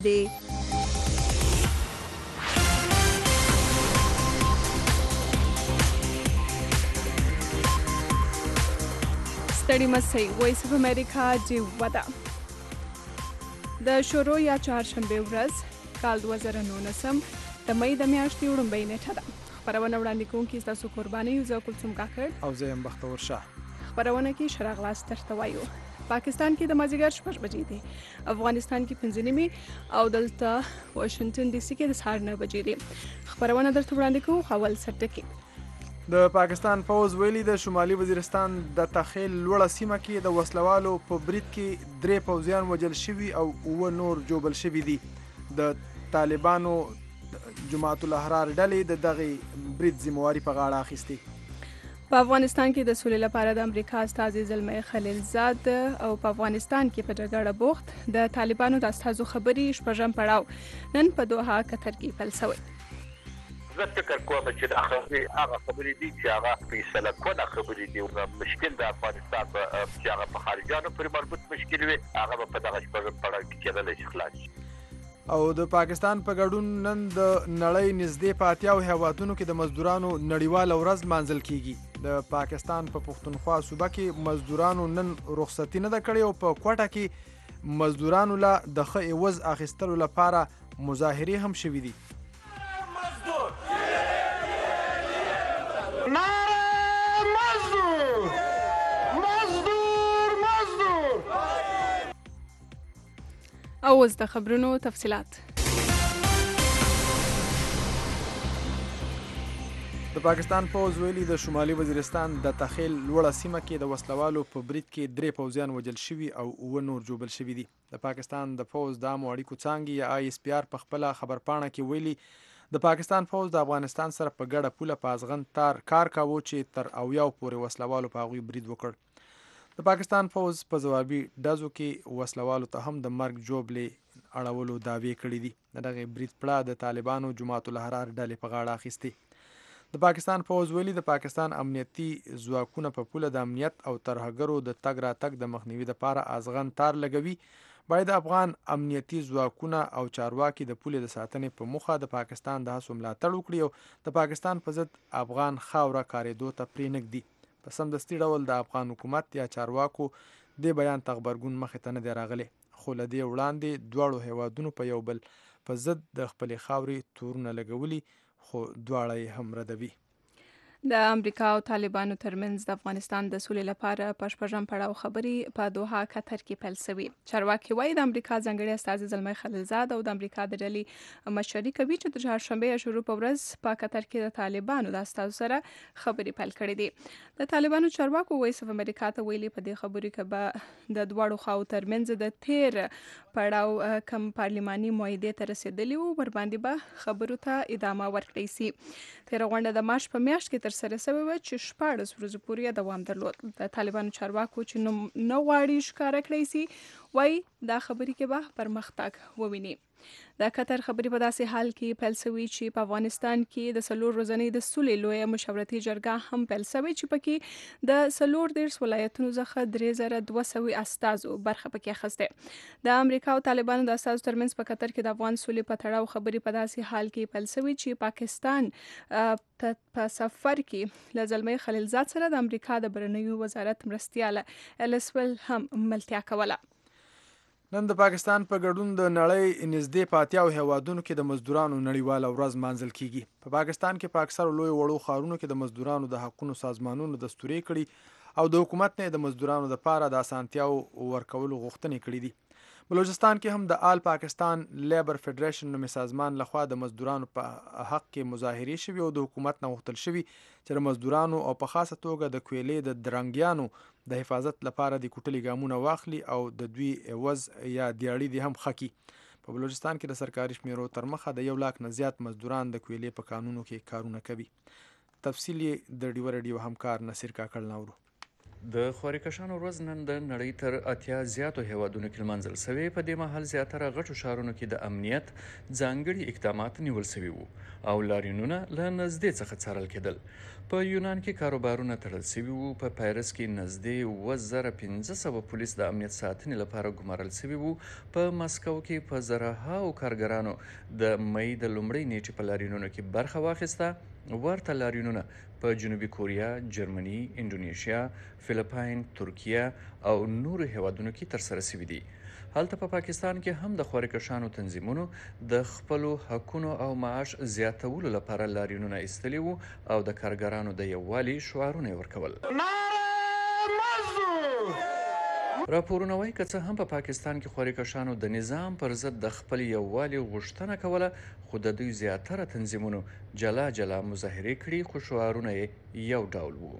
دی ستړي مسئ وایس اف امریکا جیوه د شروع یا چهارشنبې ورځ کال 2019 د مې د میاشتې وړومبۍ نیټه ده. خپرونه وړاندې کوونکي ستاسو قرباني یو زه کلثوم کاکړ او زه یم بختور شاه. خپرونه کې ښه راغلاست درته وایو. پاکستان کې د مازدیګر 6 بجې دي، افغانستان کې 5 نیمې او دلته واشنگټن ډي سي کې د سهار 9 بجې دي. خپرونه درته وړاندې کوو. اول سرټکي د پاکستان پوز ویلي د شمالي وزیرستان د تخیل لوړه سیمه کې د وسلوالو په برید کې 3 پوځیان وژل شوي او 9 نور جوبل شوي دي. د طالبانو جماعت الاحرار ډلې د دغه برید ذمہواري په غاړه اخیستې. په افغانستان کې د سولې لپاره د امریکا استازي زلمي خلیلزاد او په افغانستان کې په جګړه بوخت د طالبانو د استازو خبري شپږم پړاو نن په دوحه قطر کې پیل شوی. زه فکر کوم چې د هغه خبرې دي چې هغه فیصله کوله خبرې دي او مشکل د افغانستان چې هغه په خارجانو پورې مربوط مشکل وي هغه په دغه شپږم پړاو کې کېدلی شي خلاص. او د پاکستان په ګډون نن د نړۍ نږدې په 80 هیوادونو کې د مزدورانو نړیواله ورځ مانځل کیږي. د پاکستان په پښتونخوا صوبه کې مزدورانو نن رخصتي نه ده کړې او په کوټه کې مزدورانو له د ښه عوض اخیستلو لپاره مظاهرې هم شوې دي. او اوس د خبرونو تفصیلات. د پاکستان پوز ویلي د شمالي وزیرستان د تخیل لوړه سیمه کې د وسلوالو په برید کې 3 پوځیان وژل شوي او 9 نور جوبل شوي دي. د پاکستان د پوز د عامو اړیکو څانګې یا ISPR په خپله خبرپاڼه کې ویلي د پاکستان پوز د افغانستان سره په ګډه پوله په ازغن تار کار کاوه چې تر 80 پورې وسلوالو په هغوی برید وکړ. د پاکستان پوز په ځوابي ډزو کې وسلوالو ته هم د مرګ جوبلې اړولو دعوې کړې دي. دغه برید پړه د طالبانو جماعت الاحرار ډلې په غاړه اخیستې. د پاکستان پوز ویلي د پاکستان امنیتي ځواکونه په پوله د امنیت او ترهګرو د تګ راتګ د مخنیوي لپاره ازغن تار لګوي. باید افغان امنیتي ځواکونه او چارواکي د پولې د ساتنې په موخه د پاکستان د هڅو ملاتړ وکړي او د پاکستان په ضد افغان خاوره کارېدو ته پرېنږدي. په سمدستي ډول د افغان حکومت یا چارواکو د بیان ته غبرګون مخې ته نه دی راغلی، خو له دې وړاندې دواړو هیوادونو په یو بل په ضد د خپلې خاورې تورونه لګولي، خو دواړه یې هم ردوي. د امریکا او طالبانو ترمنځ د افغانستان د سولې لپاره په شپږم پړاو خبري په دوحه قطر کې پیل شوې. چارواکي وایي د امریکا ځانګړي استازي زلمي خلیلزاد او د امریکا د ډلې مشري کوي چې د چهارشنبې شروع په ورځ په قطر کې د طالبانو د استازو سره خبري پیل کړې دي. د طالبانو چارواکو وایس اف امریکا ته ویلي په دې خبرو کې به د دواړو خواو ترمنځ د تیر پړاو کم پارلماني معاهدې ته رسیدلی وو ورباندې به خبرو ته ادامه ورکړی شي. تیر غونډه د مارچ په میاشت کې تر سره شوې وه چې 14 ورځې پورې دوام درلود. د طالبانو چارواکو چې نه غواړي ښکاره کړی شي وایي دا خبرې کې به پرمختګ وویني. د قطر خبري په داسې حال کې پیل شوې چې په افغانستان کې د 4 ورځنۍ د سولې لویه مشاورتي جرګه هم پیل شوې چې پکې د 14 ولایتونو څخه 3200 استازو برخه پکې اخیسته. د امریکا او طالبانو د استازو ترمنځ په قطر کې د افغان سولې په تړاو خبري په داسې حال کې پیل شوې چې پاکستان په سفر کې له زلمي خلیلزاد سره د امریکا د بهرنیو وزارت مرستیاله السول هم ملتیا کوله. نن د پاکستان په ګډون د نړۍ نږدې په 80 هیوادونو کې د مزدورانو نړیواله ورځ مانځل کیږي. په پاکستان کې په اکثر لوی وړو ښارونو کې د مزدورانو د حقونو سازمانونو دستوري کړي او د حکومت نه د مزدورانو لپاره د اسانتیاو ورکولو غوښتنې کړې دي. بلوچستان کې هم د آل پاکستان لیبر فدریشن نومي سازمان لخوا د مزدورانو په حق کې مظاهرې شوي او د حکومت نه غوښتل شوي چې د مزدورانو او په خاصه توګه د کویلې د درنګیانو د حفاظت لپاره د کوټلي ګامونه واخلي او د دوی عوض یا دیاړي دي هم خکي. په بلوچستان کې د سرکاري شمیرو تر مخه د 1 لاک نه زیات مزدوران د کویلې په کانونو کې کارونه کوي. تفصیل یې د ډیو رادیو همکار نصیر کاکړ ناورو. د خوارکشانو ورځ نن د نړۍ تر 80 زیاتو هیوادونو کې لمانځل سوې. په دې مهال زیاتره غټو ښارونو کې د امنیت ځانګړي اقدامات نیول سوي وو او لاریونونه له نږدې څخه څارل کېدل. په یونان کې کاروبارونه تړل سوي وو. په پاریس کې نږدې 1500 پولیس د امنیت ساتنې لپاره ګمارل سوي وو. په مسکو کې په زرهاو کارګرانو د مۍ د لومړۍ نیټې په لاریونونو کې برخه واخیسته. ورته لاریونونه په جنوبي کوریا، جرمني، انډونیشیا، فلیپاین، ترکیه او نورو هیوادونو کې ترسره شوي دي. هلته په پاکستان کې هم د خوارکشانو تنظیمونو د خپلو حقونو او معاش زیاتولو لپاره لاریونونه ایستلي وو او د کارګرانو د یووالي شعارونه یې ورکول. راپورونه وایي که څه هم په پاکستان کې خوارکشانو د نظام پر ضد د خپل یووالي غوښتنه کوله، خو د دوی زیاتره تنظیمونو جلا جلا مظاهرې کړي، خو شعارونه یې یو ډول وو.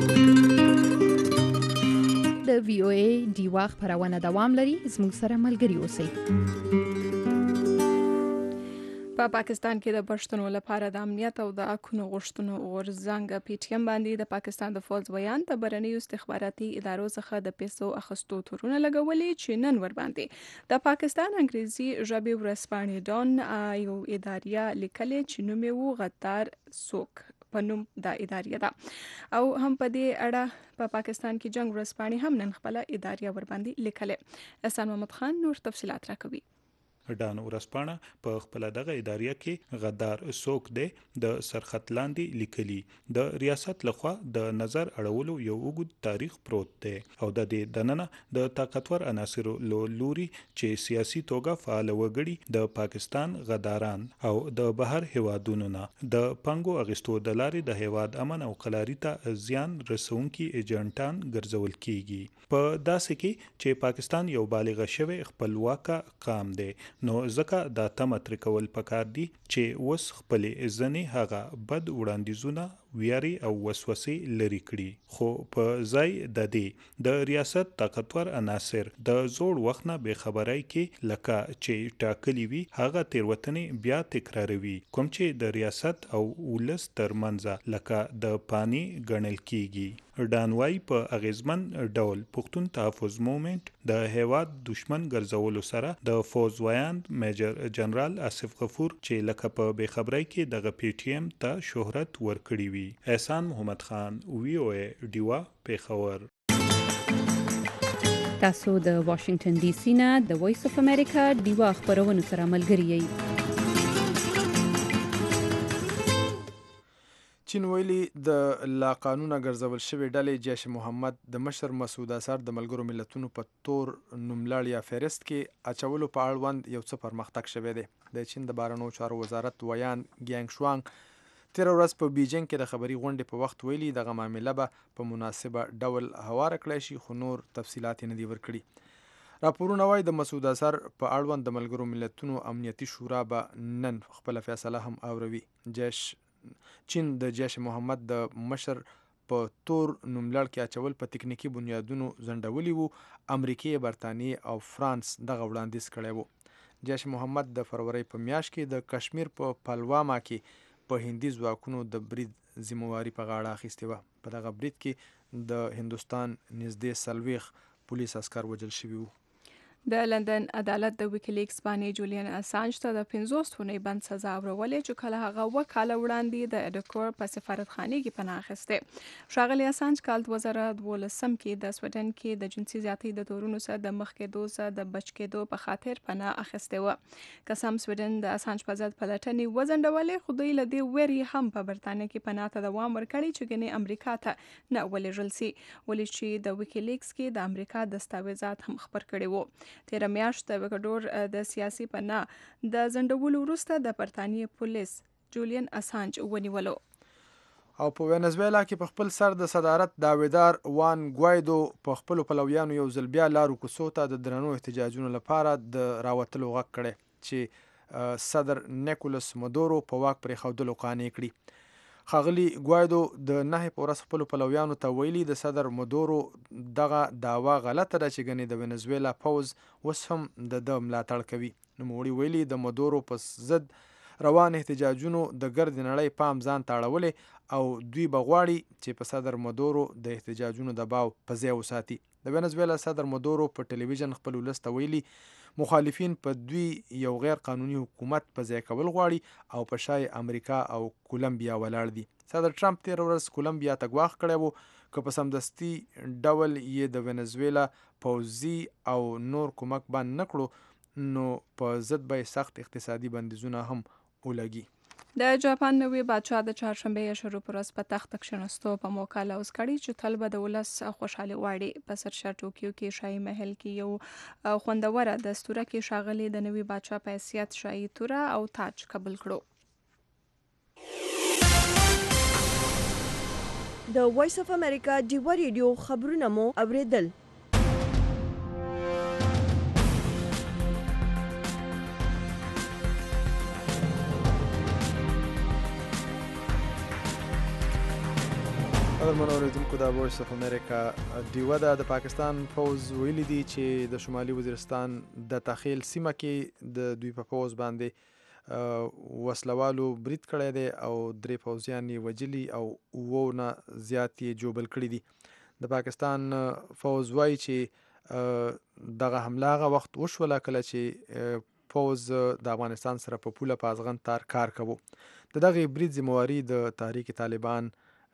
د وی او ای ډیوا خپرونه دوام لري. زموږ سره ملګري اوسئ. په پاکستان کې د پښتنو لپاره د امنیت او د حقونو غوښتنو غورځنګ پی ټی ایم باندې د پاکستان د فوز بیان د برنیو استخباراتي ادارو څخه د پیسو اخیستو تورونه لګولي چې نن ور باندې د پاکستان انګریزي ژبې ورځپاڼې ډان یو اداریه لیکلې چې نوم یې و غدار څوک په نوم د اداریه ده او هم په دې اړه په پاکستان کې جنگ ورځپاڼې هم نن خپل اداریه ور باندې لیکلې. احسان محمد خان نور تفصيلات راکوي. ډان ورځپاڼه په خپل دغه اداریه کې غدار څوک دی د سرخط لاندې لیکلي د ریاست لخوا د نظر اړولو یو اوږد تاریخ پروت دی او د دې دننه د طاقتور عناصرو لوري چې سیاسي توګه فعال وګړي د پاکستان غداران او د بهر هیوادونو نه د پنګو اغستو د لارې د هیواد امن او قلاري ته زیان رسونکي ایجنټان ګرځول کیږي. په داسې کې چې پاکستان یو بالغ شوی خپلواک قام دی، نو ځکه دا تمه تر کول پکار دي چې وس خپلې ځنې هغه بد وړاندیزونه ویاري او وسوسې لري کړي. خو په ځای د دې د ریاست طاقتور عناصر د زوړ وخت نه بې خبرۍ کې لکه چې ټاکلي وي هغه تیروتنې بیا تکراروي، کوم چې د ریاست او ولس ترمنځ لکه د پانی ګڼل کیږي. ډانوای په اغیزمن ډول پښتون تحفظ موومنت د هیواد دشمن ګرځولو سره د فوز ویاند میجر جنرال آصف غفور چې لکه په بې خبرۍ کې دغه پی ټی ایم ته شهرت ورکړي وي. احسان محمد خان، وی او ای ډیوا، پیښور. تاسو د واشنگټن ډي سي نه د وایس اف امریکا ډیوا خبرونو سره ملګري یئ. چین ویلي د لا قانونه ګرځول شوی ډلې جیش محمد د مشر مسعود اظهر د ملګرو ملتونو په تور نوملړ یا فهرست کې اچولو په اړوند یو څه پرمختګ شوی دی. د چین د بهرنیو چارو وزارت ویان ګینګ شوانګ تیر ورځ په بیجینګ کې د خبري غونډې په وخت ویلي دغه معامله به په مناسبه ډول هواره کړی شي، خو نور تفصیلات نه دي ورکړي. راپورونه وایي د مسعود اظهر په اړوند د ملګرو ملتونو امنیتي شورا به نن خپل فیصله هم اوروي. چین د جیش محمد د مشر په تور نوملړ کې اچول په تکنیکی بنیادونو ځنډولي وو. امریکای، برتانیې او فرانس دغه وړاندیز کړی وو. جیش محمد د فروری په میاشت کې د کشمیر په پلواما کې په هندي ځواکونو د برید ذمہواری په غاړه اخیستې وه. په دغه برید کې د هندوستان نږدې 40 پولیس عسکر وژل شوي وو. د لندن عدالت د ویکیلیکس باندې جولین اسانج ته د 50 اونۍ بند سزا ورولې چې کله هغه وکاله وړاندې د اډکور په سفارتخانه کې پناه اخیسته. ښاغلی اسانج کال 2012 کې د سویډن کې د جنسي زیاتۍ د تورونو سره د مخ کېدو سره د بچ کېدو په خاطر پناه اخیسته و. قسم سویډن د اسانج په ضد پلټنې وځنډولې، خو دوی له دې ویري هم په برتانیه کې پناه ته دوام ورکړی چې ګنې امریکا ته نه ولېږل سي، ولې چې د ویکیلیکس کې د امریکا دستاویزات هم خبر کړي وو. تیر میاشت د وکډور د سیاسي پناه د ځنډولو وروسته د برتانیې پولیس جولین اسانج ونیولو. او په وینزویلا کې په خپل سر د صدارت داویدار وان ګوایدو په خپل پلویانو یو ځل بیا لارو کوڅو ته د درنو احتجاجونو لپاره د راوتلو غږ کړی چې صدر نیکولس مدورو په واک پرې ښودلو قانع کړي. ښاغلي ګوایدو د 9 په ورځ خپل پلویانو ته ویلي د صدر مدورو دغه دعوا غلطه ده چې ګنې د وینزویلا پوز اوس هم د ملاتړ کوي. نوموړي ویلي د مدورو په ضد روان احتجاجونو د ګرد نړۍ پام ځان ته اړولې او دوی به غواړي چې په صدر مدورو د احتجاجونو دباو په ځای وساتي. د وینزویلا صدر مدورو په ټلویزیون خپل ولس ته ویلي مخالفین په دوی یو غیر قانوني حکومت په ځای کول غواړي او په شای امریکا او کولمبیا ولاړ دي. صدر ټرمپ تیر ورځ کولمبیا ته ګواښ کړی و که په سمدستي ډول یې د وینزویلا پوځي او نور کومک باندې نه کړو نو په ضد به سخت اقتصادي بندیزونه هم ولګي. د جاپان نوي بادشاه د چهارشنبې یا شروع پر ورځ په تخت کښېناستو په موقع لوز کړي چې تل به د ولس خوشحالي غواړي. په سرشا ټوکیو کې شاهي محل کې یو خوندوره دستوره کې ښاغلي د نوي بادشاه په حیثیت شاهي توره او تاج قبول کړو. د وایس اف امریکا ډیوا ریډیو خبرونه مو اوریدل. قدرمن اوریدونکو د وایس اف امریکا ډیوا د پاکستان پوز ویلي دي چې د شمالي وزیرستان د تخیل سیمه کې د دوی په پوز باندې وسلوالو برید کړی دی او 3 پوځیان یې وجلي او 9 نه زیات یې جوبل کړي دي. د پاکستان پوز وایي چې دغه حمله هغه وخت وشوله کله چې پوز د افغانستان سره په پوله په ازغن تار کار کوو. د دغه برید ذمہواري د تحریک طالبان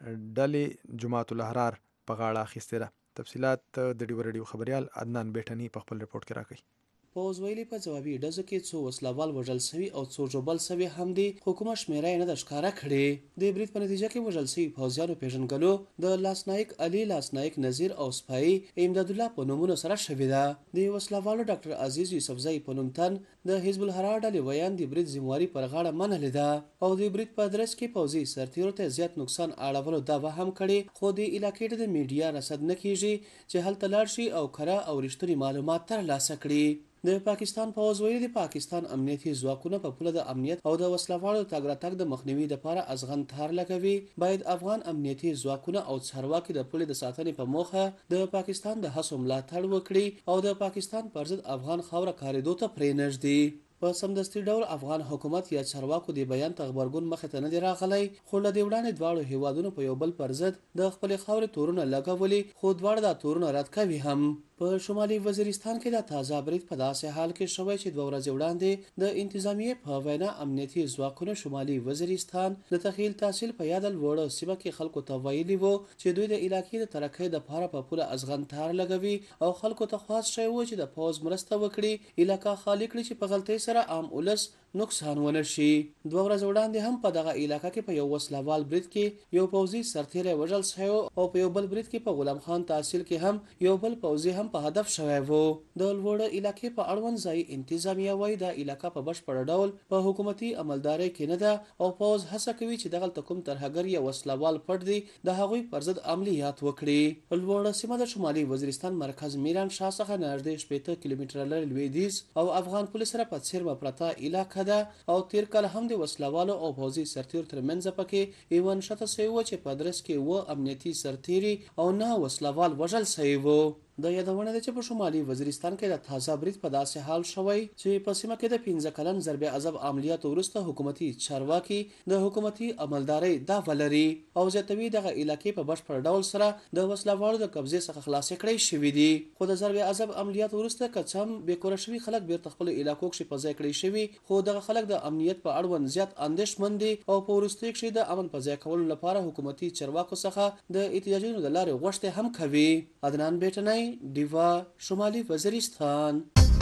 ډلې جماعت الاحرار په غاړه اخیستې ده. تفصیلات د ډیوا ریډیو خبریال عدنان بیٹنی په خپل رپورټ کې راکوي. پوز ویلي په جوابي ډزو کې څو وسلوال وژل شوي او څو ژوبل شوي هم دي خو کومه شمیره یې نه ده ښکاره کړې. د برید په نتیجه کې وژل شوي پوځیانو پیژنګلو د لاسنایک علي، لاسنایک نذیر او سپایي امداد الله په نومونو سره شوې ده. د وسلوالو ډاکټر عزیز یوسفزئی په نوم تن د حزب الحرار ډلې ویان د برید ذمہواري پر غاړه منلې ده او د برید په درس کې پوځي سرتیرو ته زیات نقصان اړولو دعوه هم کړې خو د علاقې د میډیا رصد نه کیږي چې هلته لاړ شي او کره او رښتونی معلومات ترلاسه کړي. د پاکستان پوز ویلي د پاکستان امنیتي ځواکونه په پوله د امنیت او د وسلوالو تګ راتګ د مخنیوي لپاره ازغن تار لګوي. باید افغان امنیتي ځواکونه او چارواکي د پولې د ساتنې په موخه د پاکستان د هڅو ملاتړ وکړي او د پاکستان پر ضد افغان خاوره کاریدو ته پرې نږدې. په سمدستي ډول افغان حکومت یا چارواکو د بیان ته غبرګون مخې ته نه دی راغلی خو له دې وړاندې دواړو هیوادونو په یو بل پر ضد د خپلې خاورې تورونه لګولي خو دواړه دا تورونه رد کوي هم. په شمالي وزیرستان کې د تازه برید په داسې حال کې شوی چې 2 ورځې وړاندې د انتظامیې په وینا امنیتي ځواکونو شمالي وزیرستان د تخیل تحصیل په یاد لوړه سیمه کې خلکو ته ویلي وو چې دوی د علاقې د ترقۍ لپاره په پوله ازغن تار لګوي او خلکو ته خواست شوی وو چې د پوز مرسته وکړي علاقه خالی کړي چې په غلطۍ سره عام ولس نقصان ونه شي. 2 ورځې وړاندې هم په دغه علاقه کې په یو وسلوال برید کې یو پوځي سرتیری وژل شوی او په یو بل برید کې په غلام خان تحصیل کې هم یو بل پوځي هم په هدف شوی وو. د لوړه علاقې په اړوند ځای انتظامیه وایي د علاقه په بشپړ ډول په حکومتي عملدارۍ کې نه ده او پوځ هڅه کوي چې دغلته کوم ترهګر یا وسلوال پټ دي د هغوی پر ضد عملیات وکړي. لوړه سیمه د شمالي وزیرستان مرکز میران شاه څخه نږدې 80 کیلومتره لرې لویدیځ او افغان پولیس سره په څیرمه پرته علاقه ده او تیر کال هم د وسلوالو او پوځي سرتیرو ترمنځ پکې ایوان شته شوی و چې په درس کې و امنیتي سرتیري او 9 وسلوال وژل شوی وو. د یادونه ده چې په شمالي وزیرستان کې د تازه برید په داسې حال شوی چې په سیمه کې د 15 کلن ضرب عذاب عملیات وروسته حکومتي چارواکي د حکومتي عملدارۍ دعوه لري او زیاتوي دغه علاقې په بشپړ ډول سره د وسلوالو د قبضې څخه خلاصې کړې شوې دي. خو د ضرب عذاب عملیات وروسته کڅم بیکوره شوي خلک بیرته خپل علاقو کې په ځای کړی شوي خو دغه خلک د امنیت په اړوند زیات اندېښمن دي او په وروستي کې د امن په ځای کولو لپاره حکومتي چارواکو څخه د احتجاجونو د لارې غوښتنه هم کوي. عدنان بیٹنی ډیوا شمالي وزیرستان.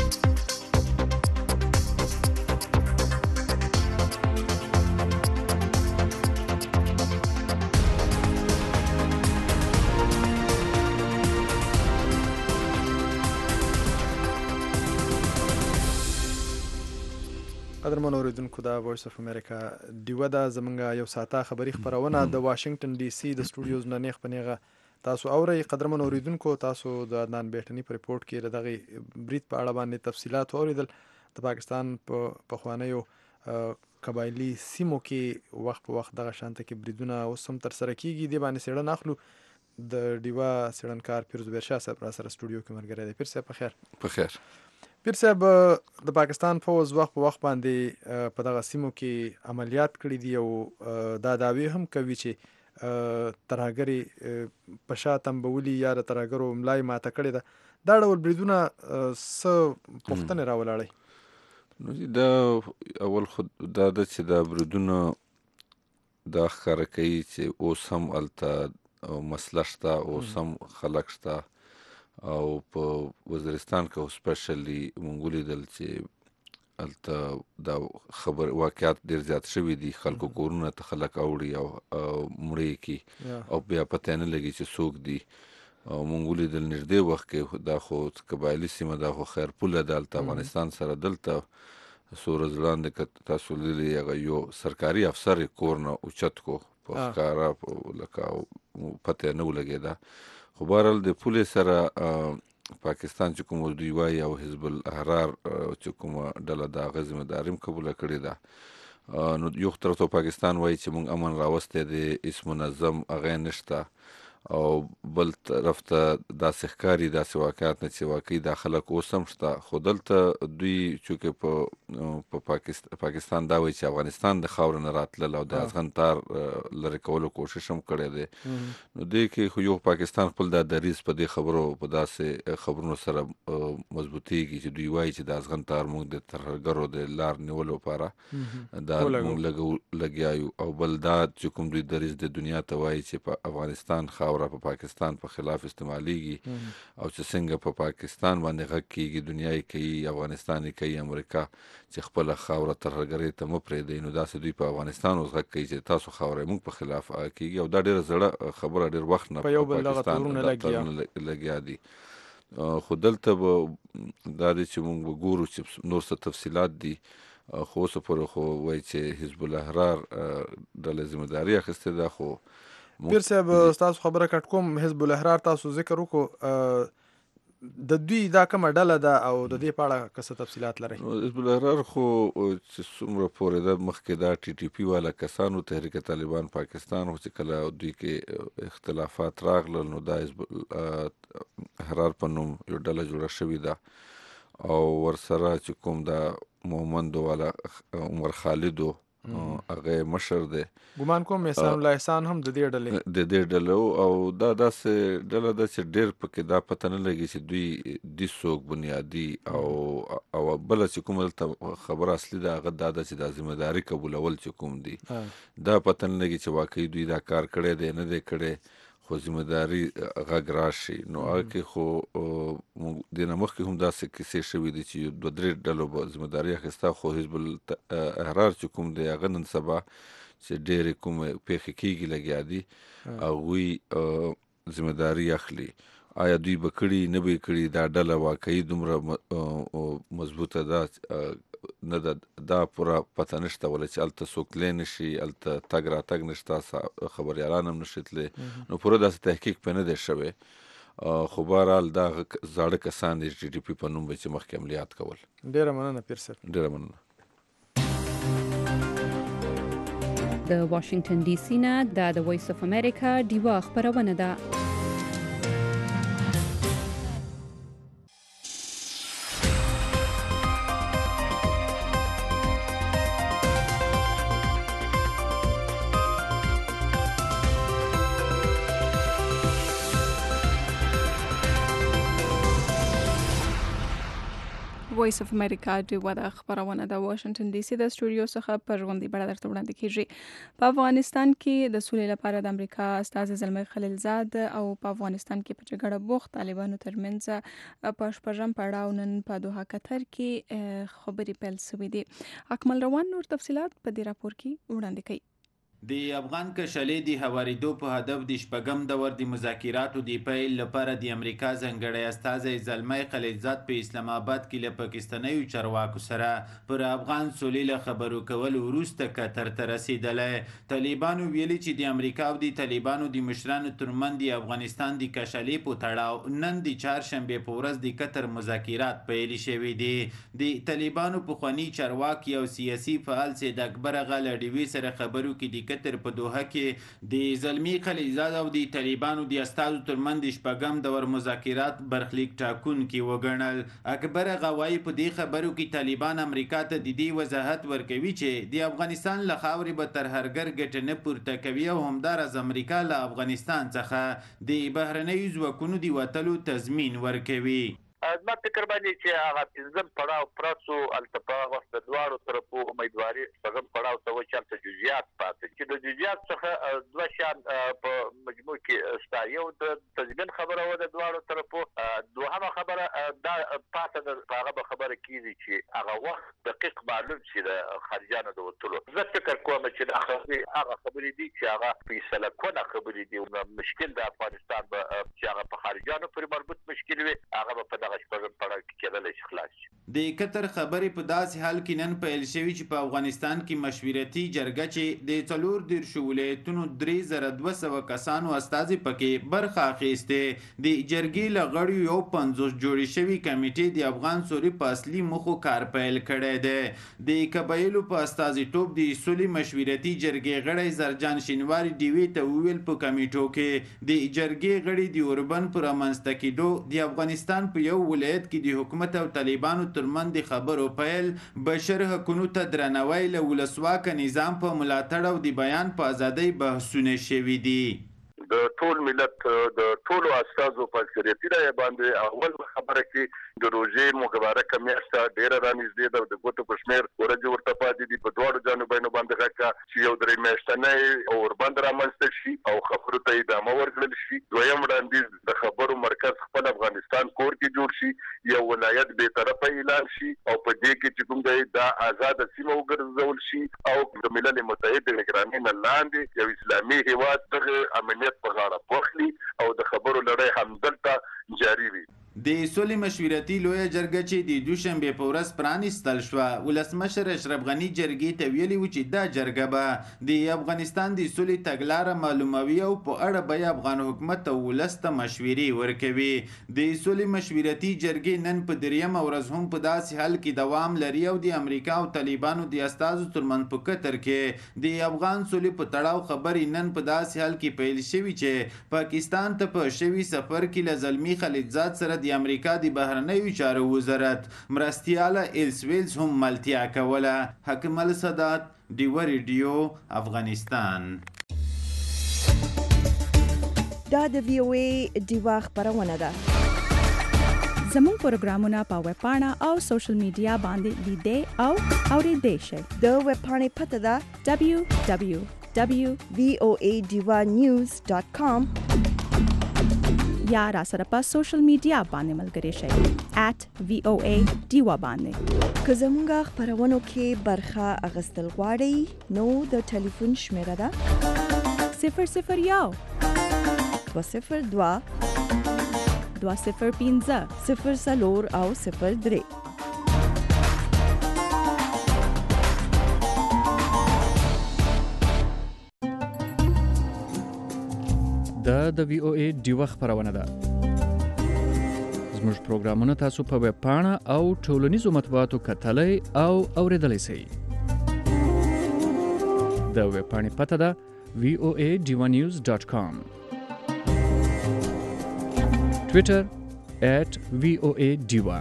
قدرمن اوریدونکو د وایس اف امریکا ډیوا د زمونږ یو ساعته خبری خبرونه د واشنگټن ډي سي د سټوډیوز نه نیغ پنیغه تاسو اورئ. قدرمن اوریدونکو تاسو د عدنان بیٹنی په ریپورت کې دغه برید په اړه باندې تفصيلات اوریدل. د پاکستان په خوانیو قبایلی سیمو کې وخت په وخت دغه شانته کې بریدونه اوس هم تر سره کیږي. دی باندې سړن اخلو د ډیوا سړنکار پیر زبیر شاه صاحب را سره سټوډیو کې مرګره دی. پیر صاحب په خیر. په خیر. پیر صاحب د پاکستان فوز وخت په وخت باندې په دغه سیمو کې عملیات کړي دي او دا داوی هم کوي چې ترهګرې په شا تنبولي یا د ترهګرو ملای ماته کړې ده. دا ډول بریدونه څه پوښتنې راولاړئ؟ نو دا اول خو دا ده چې دا بریدونه دا ښکاره کوي چې اوس هم هلته مسله شته، اوس هم خلک شته، او په وزیرستان کې سپیشلی مونږ ولیدل چې هلته دا خبر واقعات ډېر زیات شوي دي. خلکو کورونه ته خلک اوړي او مړه کي او بیا پته نه لګي چې څوک دي. او مونږ ولیدل نږدې وخت کې دا خو قبایلي سیمه ده، خو خیرپوله ده هلته افغانستان سره. دلته څو ورځې وړاندې که تاسو لیدلي هغه یو سرکاري افسر یې کور نه اوچت کو په ښکاره لکه پته نه ولګېده. خو بهرحال د پولې سره پاکستان چې کوم دوی وایي او حزب الاحرار چې کومه ډله ده هغه ذمهداري هم قبوله کړې ده. نو یو طرف ته پاکستان وایي چې موږ امن راوستی دی، هېڅ منظم هغه نشته، او بل طرف ته داسې ښکاري داسې واقعات نه چې واقعي دا خلک اوس هم شته. خو دلته دوی چونکې په پاکستان دا وایي چې افغانستان د خاورې نه راتلل او د ازغن تار لرې کولو کوشش هم کړی دی. نو دې کې خو یو پاکستان خپل دا دریځ په دې خبرو په داسې خبرونو سره مضبوطېږي چې دوی وایي چې د ازغن تار موږ د ترهګرو د لار نیولو لپاره دا موږ لګیا یو، او بل دا چې کوم دوی دریځ د دنیا ته وایي چې په افغانستان خاوره په پاکستان په خلاف استعمالیږي، او چې څنګه په پاکستان باندې غږ کېږي، دنیا یې کوي، افغانستان یې کوي، امریکا چې خپله خاوره ترهګرۍ ته مه پرېږدئ. نو داسې دوی په افغانستان اوس غږ کوي چې تاسو خاوره یې موږ په خلاف کېږي، او دا ډېره زړه خبره ډېر وخت نه په پاکستان لګیا دي. خو دلته به دا دی چې موږ به ګورو چې نور څه تفصیلات دي. خو اوسه پورې خو وایي چې حزب الاحرار ډله ذمهداري اخیستې ده. خو پیر صاحب ستاسو خبره کټ کوم، حزب الاحرار تاسو ذکر وکړو، د دوی دا کومه ډله ده او د دې په اړه که څه تفصیلات لرئ؟ حزب الاحرار خو چې څومره پورې ده مخکې دا ټي ټي پي والا کسانو، تحریک طالبان پاکستان، خو چې کله دوی کې اختلافات راغلل نو دا حزب الاحرار په نوم یو ډله جوړه شوې ده، او ورسره چې کوم دا مومندو والا عمر خالدو هغه مشر دی، ګمان کوم احسان الله احسان هم د دې ډلې او دا داسې ډله ده چې ډېر پکې دا پته نه لګي چې دوی دي څوک بنیادي، او بله چې کومه دلته خبره اصلي ده هغه دا ده چې دا ذمهداري قبولول چې کوم دي دا پته نه لګي چې واقعي دوی دا کار کړی دی نه دی کړی. خو ذمهداري غږ راشي نو هغه کې خو دې نه مخکې هم داسې کیسې شوي دي چې دوه درې ډلو به ذمهداري اخیسته، خو حزب الاحرار چې کوم دی هغه نن سبا چې ډېرې کومې پیښې کېږي لګیا دي هغوی ذمهداري اخلي. آیا دوی به کړي نه به کړي، دا ډله واقعي دومره مضبوطه ده نه ده، دا پوره پته نشته، ولې چې هلته څوک تللی نه شي، هلته تګ راتګ نشته، خبریالان هم نشي تللی، نو پوره داسې تحقیق پرې نه دی شوی. خو بهرحال دا زاړه کسان دي ټي ټي پي په نوم به چې مخکې عملیات کول. ډېره مننه پیر صاحب. ډېره مننه. د واشنگټن ډي سي نه دا د وایس اف امریکا ډیوا خبرونه ده. وایس اف امریکا ډیوا د خبرونه د واشنگټن ډي سي د سټوډیو څخه په ژوندۍ بڼه درته وړاندې کیږي. په افغانستان کې د سولې لپاره د امریکا استازي زلمي خلیلزاد او په افغانستان کې په جګړه بوخت طالبانو ترمنځ په شپږم پړاو نن په دوحه قطر کې خبرې پیل شوې دي. اکمل روان نور تفصيلات په دې راپور کې وړاندې کوي. د افغان کشلې د هواریدو په هدف د شپږم دور د مذاکراتو د پیل لپاره د امریکا ځانګړی استازی زلمي خلیلزاد په اسلام آباد کې له پاکستانیو چارواکو سره پر افغان سولې له خبرو کولو وروسته قطر ته رسیدلی. طالبانو ویلي چې د امریکا او د طالبانو د مشرانو ترمنځ د افغانستان د کشلې په تړاو نن د چهارشنبې په ورځ د قطر مذاکرات پیل شوي دي. د طالبانو پخوانی چارواکي او سیاسي فعال سید اکبر غل ډیوی سره خبرو کې د قطر په دوحه کې د زلمی خلیلزاد او د طالبانو د استازو ترمنځ د شپږم دور مذاکرات برخلیک ټاکونکي وګڼل. اکبر غوایی په دې خبرو کې طالبان امریکا ته د دې وضاحت ورکوي چې د افغانستان له خاورې به ترهګر ګټه نه پورته کوي او همداراز امریکا له افغانستان څخه د بهرنیو ځواکونو د وتلو تضمین ورکوي. زما فکر باندې چې هغه پنځم پړاو پراتو التپا وخت د دواړو طرفو امیدواري څنګه پړاو ته وچالته جزئیات پاتې چې د جزئیات څخه دوه شان په مجموع کې شته. یو د تضمین خبره و د دواړو طرفو، دوهمه خبره دا پاتې د هغه خبره کیږي چې هغه وخت دقیق معلوم شي د خارجانو د وټلو. زه فکر کوم چې د هغه خبرې دي چې هغه فیصله کونه خبرې دي. مشکل د افغانستان چې هغه په خارجانو پورې مربوط مشکل وي هغه په د قطر خبرې په داسې حال کې نن پیل شوي چې په افغانستان کې مشورتي جرګه چې د 14 ولایتونو 3200 کسانو استازي پکې برخه اخیسته د جرګې له غړیو یو 50 جوړې شوي کمیټې د افغان سولې په اصلي موخو کار پیل کړی دی. د قبایلو په استازیتوب د سولې مشورتي جرګې غړی زرجان شینواري ډیوي ته وویل په کمیټو کې د جرګې غړي د اوربن پر امنځته کېدو د افغانستان په یو ولایت کې د حکومت او طالبانو ترمنځ د خبرو پیل، بشر حقونو ته درناوی، له ولسواکه نظام په ملاتړ او د بیان په ازادۍ بحثونه شوي دي. د ټول ملت د ټولو استازو په اکثریت باندې اول خبره کې د روزې مبارکه میاشت ډیره رانږدې ده. د ګوتو په شمیر ورځې ورته پاتې دي. په دواړو جانبینو باندې راکا چې یو درې میاشتنۍ اوربند رامنځته شي او خبرو ته ادامه ورکړل شي. دویم وړاندیز د خبرو مرکز خپل افغانستان کور کې جوړ شي، یو ولایت به طرفه اعلان شي او په دې کې چې کوم دی دا آزاد سیمه وګرځول شي او د ملل متحد نگرانۍ نه لاندې یو اسلامي هیواد د امنیت په غاړه واخلي او د خبرو لړۍ همدلته جاري وي. د سولې مشورتي لویه جرګه چې د دوشنبه په ورځ پرانیستل شوه، ولسمشر اشرف غني جرګې ته ویلي و چې دا جرګه به د افغانستان د سولې تګلاره معلوموي او په اړه به افغان حکومت او ولس ته مشورې ورکوي. د سولې مشورتي جرګې نن په درېیمه ورځ هم په داسې حال کې دوام لري او د امریکا او طالبانو د استازو ترمنځ په قطر کې د افغان سولې په تړاو خبرې نن په داسې حال کې پیل شوي چې پاکستان ته په شوي سفر کې له زلمی خلیلزاد سره د امریکا د بهرنیو چارو وزارت مرستیاله ایلسویلز هم ملتیا کوله. حکم السادات، ډیوه ریډیو، افغانستان. دا د وی او ای ډیوه خبرونه ده. زموږ پروګرامونه په ویب پاڼه او سوشل میډیا باندې لیدئ او اوریدئ شئ. د ویب پاڼې پته ده www.voanews.com یا را سره په سوشل میډیا باندې ملګري شئ @VOA ډیوا باندې. که زموږ خبرونو کې برخه اخیستل غواړئ نو د ټلیفون شمیره ده 001 202 205 04 او 03. دا د وی او ای ډیوه خبرونه ده. زموږ پروګرامونه تاسو په ویب پاڼه او ټولنیزو مطبوعاتو کتلای او اوریدلای شئ. د ویب پاڼې پته ده voanews.com. Twitter @VOA_Diva.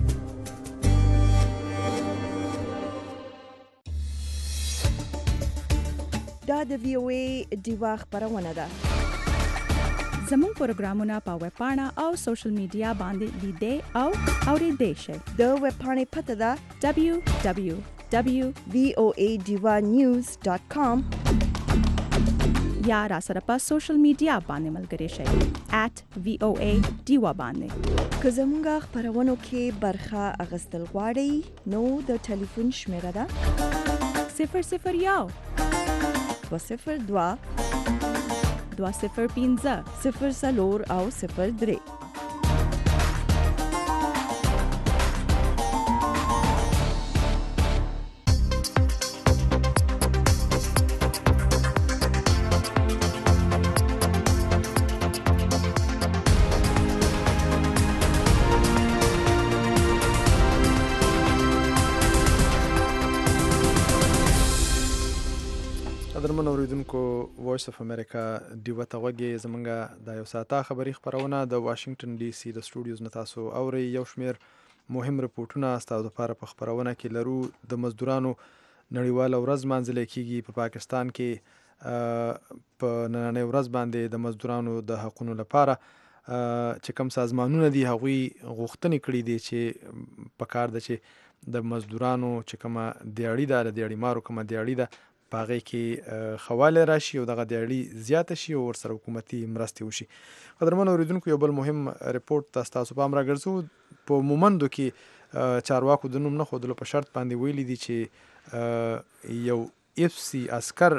دا د وی او ای ډیوه خبرونه ده. زموږ پروګرامونه په ویب پاڼه او سوشل میډیا باندې لیدئ او اوریدئ شئ. د ویب پاڼې پته ده www.voanews.com یا را سره په سوشل میډیا باندې ملګري شئ @VOA ډیوا باندې. که زموږ خبرونو کې برخه اخیستل غواړئ نو د ټلیفون شمیره ده 001 202 205 04 او 03. قدرمن اوریدونکو وایس اف امریکا ډیوه ته غوږی زمونږ د یو ساعته خبري خبرونه د واشنگټن ډي سي د سټوډیوز نه تاسو اوري. یو شمیر مهم رپورټونه ستاسو لپاره په خبرونه کې لرو. د مزدورانو نړیواله ورځ مانځل کیږي په پاکستان کې. په نننۍ ورځ باندې د مزدورانو د حقوقو لپاره چې کوم سازمانونه دي هغوی غوښتنې کړي دي چې په کار ده چې د مزدورانو چې کومه دیاړي ده د دیاړیمارو کومه دیاړي ده په هغې کې خواله راشي او دغه دیاړي زیاته شي او ورسره حکومتي مرستې وشي. قدرمن اوریدونکو یو بل مهم رپورټ ته ستاسو پام راګرځو. په مومندو کې چارواکو د نوم نه ښودلو په شرط باندې ویلي دي چې یو FC عسکر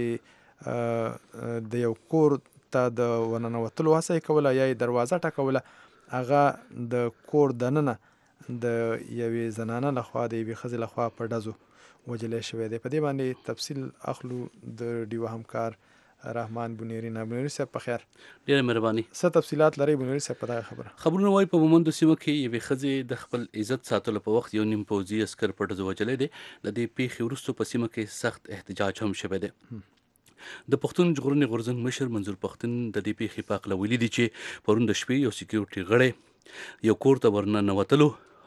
چې د یو کور ته د ورننوتلو هڅه یې کوله یا یې دروازه ټکوله، هغه د کور دننه د یوې زنانه لخوا د یوې ښځې لخوا په ډزو وجلی شوی دی. په دې باندې تفصیل اخلو د ډیوه همکار رحمان بنیری نه. بنیری صاحب په خیر. ډېره مهرباني. څه تفصیلات لرئ بنیری صاحب په دغه خبرونه وایي په مومندو سیمه کې یوې ښځې د خپل عزت ساتلو په وخت یو نیم پوځي عسکر په ډزو وجلی دی. د دې پیښې وروسته په سیمه کې سخت احتجاج هم شوی دی. د پښتون ژغورنې غورځنګ مشر منظور پښتون د دې پیښې په هکله ویلي دي چې پرون د شپې یو سکیورټي غړی یو کور ته ورننوتلو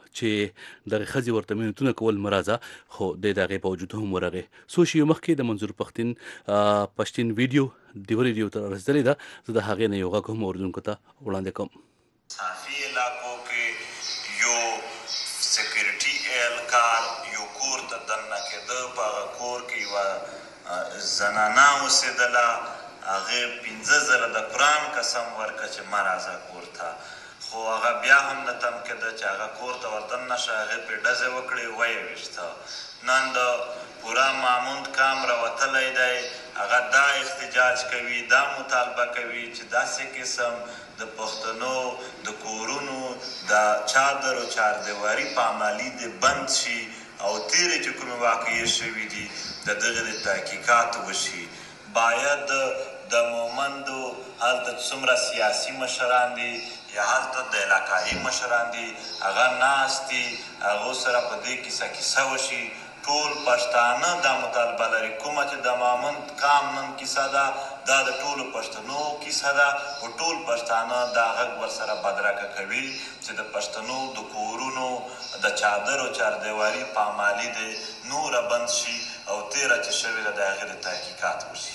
چې دغه ښځې ورته منتونه کول مرازه، خو د هغې په وجود هم ورغی. څو شیو مخکې د منظور پښتون ویډیو د ریډیو ته رسېدلې ده. زه د هغې نه یو غږ هم اورېدونکو ته وړاندې کوم. صافي علاقو کې یو سکیورټي اهلکار یو کور ته دننه کېده. په هغه کور کې یوه زنانه اوسېدله. هغې 15 ځله د قرآن قسم ورکړه چې مه راځه کور ته، خو هغه بیا هم نه تم کېده چې هغه کور ته وردننه شه. هغې پرې ډزې وکړې، ویې ویشته. نن د پوره ماموند کام راوتلی دی. هغه دا احتجاج کوي، دا مطالبه کوي چې داسې قسم د پښتنو د کورونو د چادر او چاردیواري پامالي دې بند شي او تیرې چې کومې واقعې شوي دي د دغې د تحقیقات وشي. باید د مومندو هلته څومره سیاسي مشران دي یا هلته د علاقایي مشران دي، هغه ناست دي، هغو سره په دې کیسه وشي. ټول پښتانه دا مطالبه لري. کومه چې د ماموند کام نن کیسه ده دا د ټولو پښتنو کیسه ده او ټول پښتانه دا غږ ورسره بدرګه کوي چې د پښتنو د کورونو د چادر او چاردیواري پامالي دې نوره بند شي او تیره چې شوې ده د هغې د تحقیقات وشي.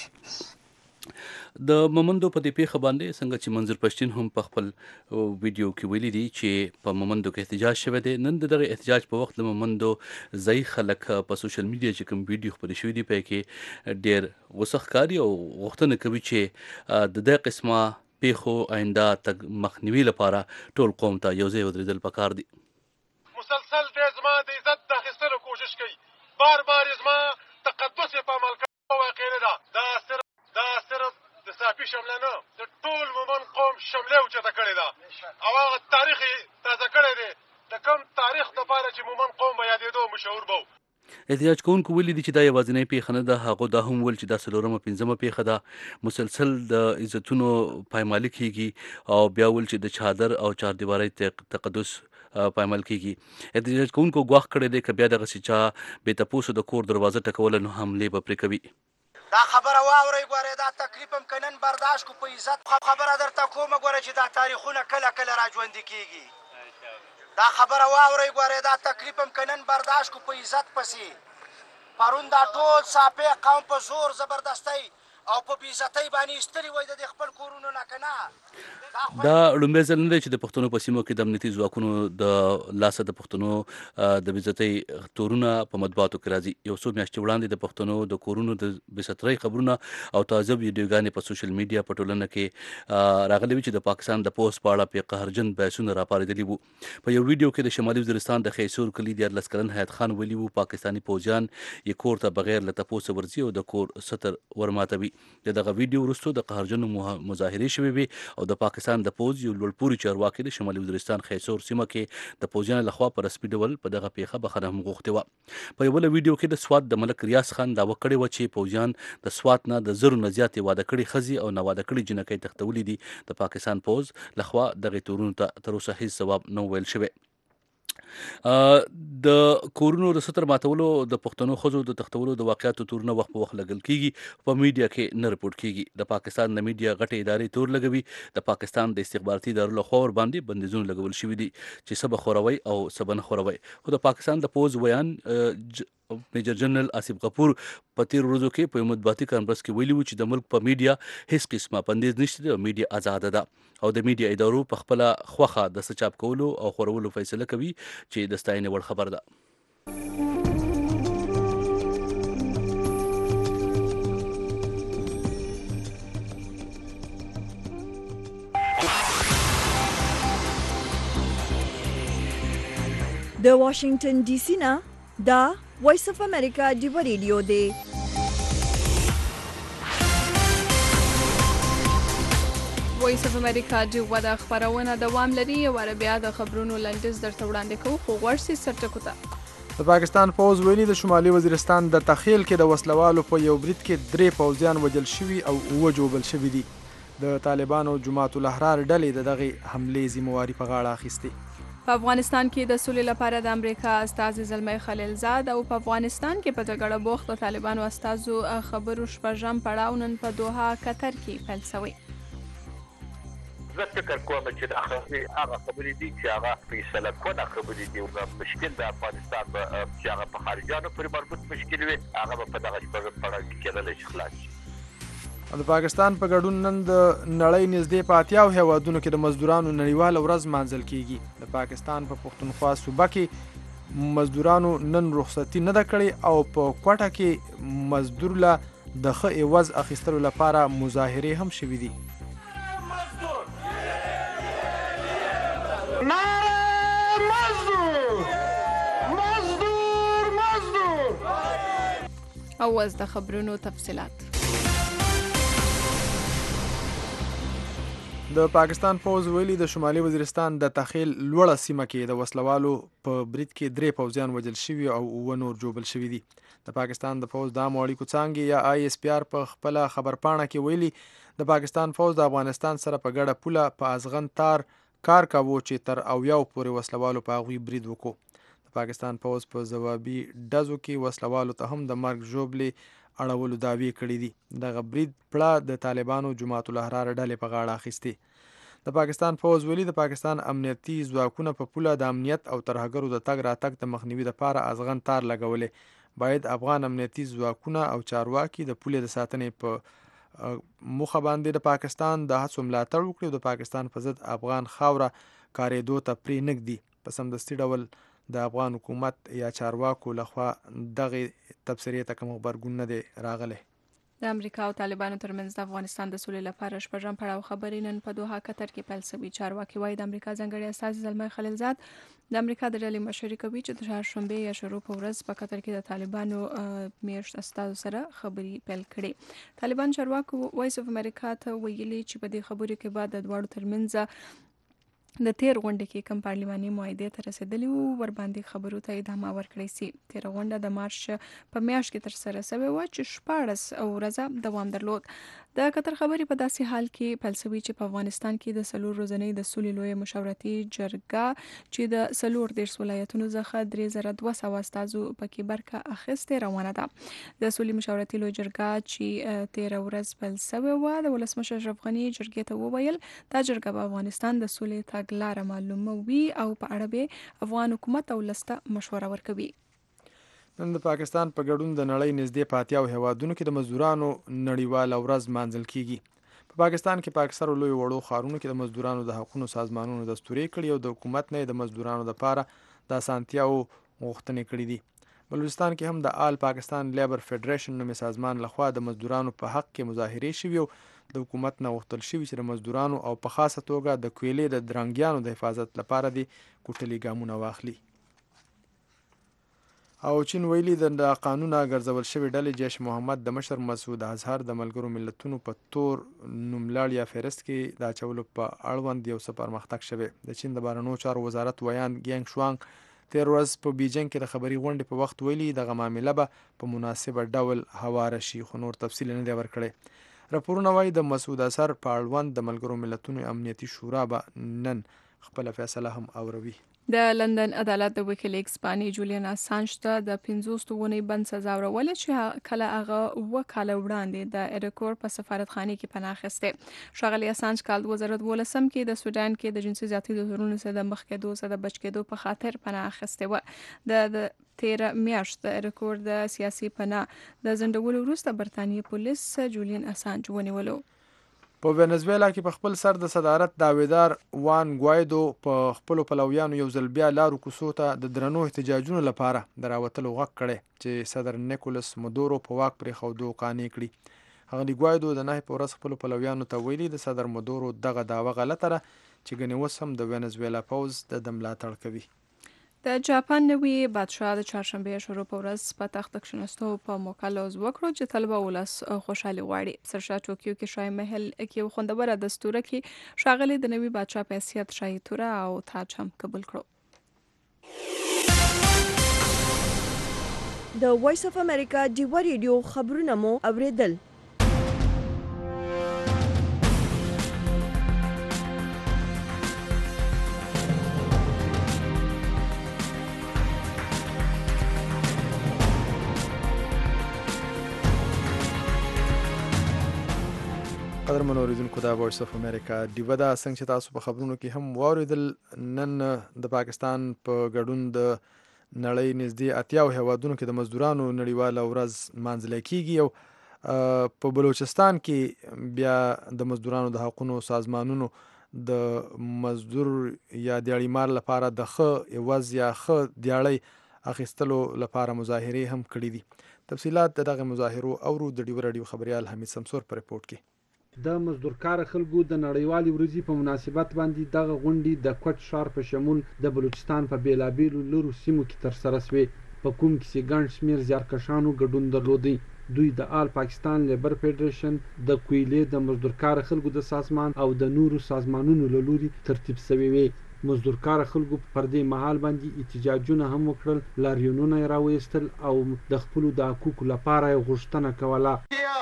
د مومندو په دې پیښه باندې څنګه چې منظور پښتون هم په خپل ویډیو کې ویلي دي چې په مومندو کې احتجاج شوی دی. نن د دغه احتجاج په وخت د مومندو ځایي خلک په سوشل میډیا چې کوم ویډیو خپرې شوي دي په کې ډېر غوسه ښکاري او غوښتنه کوي چې د دې قسمه پیښو آینده مخنیوي لپاره ټول قوم ته یو ځای ودرېدل پکار دي. مسلسل دی زما د عزت د اخیستلو کوشش کوي، بار بار زما تقدس یې په عمل کولو واقع نه ده. دا صرف د صافي شمله نه د ټول مومن قوم شمله اوچته کړې ده او هغه تاریخ یې تازه کړی دی. د کوم تاریخ دپاره چې مومن قوم به یادېدو مشهور به و. احتجاج کوونکو ویلي دي چې دا یوازینۍ پیښه نه ده. هغو دا هم ویل چې دا 4مه 5مه پیښه ده. مسلسل د عزتونو پایمالي کیږي او بیا ویل چې د چادر او چاردیوارۍ تقدس پایمال کیږي. احتجاج کوونکو ګواښ کړی دی که بیا دغسې چا بې تپوسو د کور دروازه ټکوله نو حملې به پرې کوي. دا خبره واورئ، ګورئ دا تکلیف هم که نن برداشت کو په عزت خبره درته کومه، ګورئ چې دا تاریخونه کله کله را ژوندي کېږي. دا خبره واورئ، ګورئ دا تکلیف هم که نن برداشت کو په عزت پسې. پرون دا ټول ساپی قوم په زور زبردستی او په بېعزتۍ باندې ایستلي وای د خپل کورونو نه، که نه دا لومړی ځل نه دی چې د پښتنو په سیمو کې د امنیتي ځواکونو د لاسه د پښتنو د بېعزتۍ تورونه په مطبوعاتو کې راځي. یو څو میاشتې وړاندې د پښتنو د کورونو د بېسترۍ خبرونه او تازه ویډیوګانې په سوشل میډیا په ټولنه کې راغلي وي چې د پاکستان د پوځ په اړه پې قهرجن بحثونه راپارېدلي وو. په یو ویډیو کې د شمالي وزیرستان د خیسور کلي 14 کلن حیات خان ویلي وو پاکستاني پوځیان یې کور ته بغیر له تپوسه ورځي او د کور ستر ورماتوي. د دغه ویډیو وروسته د قهرجنو مظاهرې شوې وي او د پاکستان د پوځ یو لوړپوړي چارواکي د شمالي وزیرستان خیسور سیمه کې د پوځیانو لخوا په رسمي ډول په دغه پیښه بخښنه هم غوښتې وه. په یو بله ویډیو کې د سوات د ملک ریاض خان دعوه کړې وه چې پوځیان د سوات نه د 1000 نه زیاتې واده کړې ښځې او ناواده کړې جنکۍ تښتولي دي. د پاکستان پوځ لخوا دغې تورونو ته تر اوسه هیڅ ځواب نه ویل شوی. د کورونو د ستر ماتولو د پښتنو ښځو د تختولو د واقعاتو تورونه وخت په وخت لګل کیږي په میډیا کې نه رپورټ کیږي. د پاکستان د میډیا غټې ادارې تور لګوي. د پاکستان د استخباراتي ادارو لخوا ور باندې بندیزونه لګول شوي دي چې سبا خوروي او سبا نه خوروي. خو د پاکستان د پوز ویان میجر جنرال آصف غفور په تیر ورځو کې په مطبوعاتي کانفرنس کې ویلي و چې د ملک په میډیا هیڅ قسمه بندیز نشته او میډیا آزاده ده او د میډیا ادارو په خپل خوخه د سچاپ کولو او خورولو فیصله کوي چې د ستاینې وړ خبر ده. د واشنگټن ډي سي نه دا وایس اف امریکا ډیو ریډیو دی. وایس اف امریکا ډیو د خبرونه دوام لري او بیا د خبرونو لنډیز درته وړاندې کوو خو ورسي سرټکو ته. د پاکستان پوز ویلي د شمالي وزیرستان د تخیل کې د وسلوالو په یو برید کې 3 پوځیان وژل شوي او 9 جوبل شوي دي. د طالبانو جماعت الاحرار ډلې د دغه حملې ذمہواری په غاړه اخیستې. په افغانستان کې د سولې لپاره د امریکا استازي زلمی خلیلزاد او په افغانستان کې په جګړه بوخت طالبانو استازو خبرو شپږم پړاو نن په دوحه قطر کې پیل شوی. زه فکر کوم چې هغه خبرې دي چې هغه فیصله کونه خبرې دي او مشکل د افغانستان چې هغه په خارجانو پورې مربوط مشکل وي هغه په دغه شپږم پړاو کې کېدلی شي خلاص شي. د پاکستان په ګډون نن د نړۍ نږدې په 80 هیوادونو کې د مزدورانو نړیواله ورځ مانځل کیږي. د پاکستان په پښتونخوا صوبه کې مزدورانو نن رخصتي نه ده کړې او په کوټه کې مزدور له د ښه عوض اخیستلو لپاره مظاهرې هم شوي دي. او اوس د خبرونو تفصیلات. د پاکستان پوز ویلي د شمالي وزیرستان د تخیل لوړه سیمه کې د وسلوالو په برید کې 3 پوځیان وژل شوي او 9 نور جوبل شوي دي. د پاکستان د پوز د عامو اړیکو څانګې یا ISPR په خپل خبرپاڼه کې ویلي د پاکستان پوز د افغانستان سره په ګډه پوله په ازغن تار کار کاوه چې تر 80 پورې وسلوالو په هغوی برید وکړو. د پاکستان پوز په ځوابي ډزو کې وسلوالو ته هم د مرګ ژوبلې اړولو دعوی کړي دي. دغه برید پړه د طالبانو جماعت الاحرار ډلې په غاړه اخیستې. د پاکستان پوز ویلي د پاکستان امنیتي ځواکونه په پوله د امنیت او ترهګرو د تګ راتګ د مخنیوي لپاره ازغن تار لګولې. باید افغان امنیتي ځواکونه او چارواکي د پولې د ساتنې په موخه باندې د پاکستان د هڅو ملاتړ وکړي او د پاکستان په ضد افغان خاوره کارېدو ته پرې نږدي. په سمدستي ډول د افغان حکومت یا چارواکو لخوا دغه تبصرې ته کوم غبرګون نه دی راغلی. د امریکا او طالبانو ترمنځ د افغانستان د سولې لپاره شپږم پړاو خبرې نن په دوحه قطر کې پیل شوي. چارواکي وایي د امریکا ځانګړي استازي زلمی خلیلزاد د امریکا د ډلې مشري کوي چې د چهارشنبې یا شروع په ورځ په قطر کې د طالبانو میاشت استازو سره خبرې پیل کړي. طالبان چارواکو وایس اف امریکا ته ویلي چې په دې خبرو کې بعد د دواړو ترمنځ د تیر غونډه کې کوم پارلماني معاهدې ته رسیدلی وو ور باندې خبرو ته ادامه ورکړی سي. تیر غونډه د مارچ په میاشت کې تر سره شوې و چې 14 ورځې دوام درلود. د قطر خبرې په داسې حال کې پیل شوې چې په افغانستان کې د 4 ورځې د سولې لوی مشاورتي جرګه چې د 14 ولایتونو څخه 3200 استازو پکې برخه اخیستې روانه ده. د سولې مشاورتي لوی جرګه چې 13 ورځې پیل شوې و د ولسمشر اشرف غني جرګې ته وویل دا جرګه په افغانستان د سولې تګلاره معلوموي او په اړه به افغان حکومت او لسته مشوره ورکوي. نن د پاکستان په ګډون د نړۍ نږدې په 80 هیوادونو کې د مزدورانو نړیواله ورځ مانځل کیږي. په پاکستان کې په اکثرو لوی وړو ښارونو کې د مزدورانو د حقوقو سازمانونو دستوري کړي او د حکومت نه د مزدورانو لپاره د اسانتیاو غوښتنې کړي دي. بلوچستان کې هم د آل پاکستان لیبر فدریشن نومي سازمان لخوا د مزدورانو په حق کې مظاهرې شوي او د حکومت نه غوښتل شوي چې د مزدورانو او په خاصه توګه د کویلې د درنګیانو د حفاظت لپاره د کوټلي ګامونه واخلي. او چین ویلي د قانونه ګرځول شوی ډلې جیش محمد د مشر مسعود اظهر د ملګرو ملتونو په تور نوملړ یا فهرست کې د اچولو په اړوند یو څه پرمختګ شوی. د چین د بهرنیو چارو وزارت ویان ګینګ شوانګ تیر ورځ په بیجینګ کې د خبري غونډې په وخت ویلي دغه معامله به په مناسبه ډول هواره شي خو نور تفصیل نه دی ورکړی. راپورونه وایي د مسعود اظهر په اړوند د ملګرو ملتونو امنیتي شورا به نن خپل فیصله هم اوروي. د لندن عدالت د ویکیلیکس بانی جولیان اسانج ته د 50 ونې بند سزا ورول چې کله هغه وکاله وړاندې د ایرکور په سفارتخانه کې پناه اخیسته. ښاغلي اسانج کال 2012 کې د سودان کې د جنسي زیاتې د تورونو سره د مخ کېدو سره د بچ کېدو په خاطر پناه اخیسته و. د 13 میاشت د ایرکور د سیاسي پناه د ځنډولو وروسته برتانیې پولیس جولیان اسانج ونیولو. په وینزویلا کې په خپل سر د صدارت دعویدار وان ګوایدو په خپلو پلویانو یو ځل بیا لارو کوڅو ته د درنو احتجاجونو لپاره د راوتلو غږ کړی چې صدر نیکولس مدورو په واک پرېښودو قانع کړي. ښاغلي ګوایدو د 9 په ورځ خپلو پلویانو ته ویلي د صدر مدورو دغه دعوه غلطه ده چې ګنې اوس هم د وینزویلا پوځ د ده ملاتړ کوي. د جاپان نوي بادشاه د چهارشنبې شروع په ورځ په تخت کښېناستو په موقع لوز وکړو چې طلبه ولس خوشحالي غواړي. سرشاه ټوکیو کې شاهي محل کې یو خوندوره دستوره کې ښاغلي د نوي بادشاه په حیثیت شاهي توره او تاج هم قبول کړو. د وایس اف امریکا ډیوه ریډیو خبرونه مو اوریدل. قدرمن اوریدونکو دا وایس اف امریکا ډیوه ده. څنګه چې تاسو په خبرونو کې هم واوریدل، نن د پاکستان په ګډون د نړۍ نږدې 80 هیوادونو کې د مزدورانو نړیواله ورځ لمانځل کیږي او په بلوچستان کې بیا د مزدورانو د حقوقو سازمانونو د مزدور یا دیاړیمار لپاره د ښه عوض یا ښه دیاړۍ اخیستلو لپاره مظاهرې هم کړي دي. تفصیلات د دغه مظاهرو اورو د ډیوه راډیو خبريال حمید سمسور په رپورټ کې. د مزدورکار خلکو د نړیوالې ورځې په مناسبت باندې دغه غونډې د کوټ ښار په شمول د بلوچستان په بیلابیلو لرو سیمو کې ترسره شوې، په کوم کې چې ګڼ شمېر زیارکښانو ګډون درلودی. دوی د آل پاکستان لیبر فیډریشن، د کویلې د مزدورکار خلکو د سازمان او د نورو سازمانونو له لوري ترتیب شوې وې. مزدورکار خلکو پر دې مهال باندې احتجاجونه هم وکړل، لاریونونه یې راویستل او د خپلو د حقوقو لپاره یې غوښتنه کوله.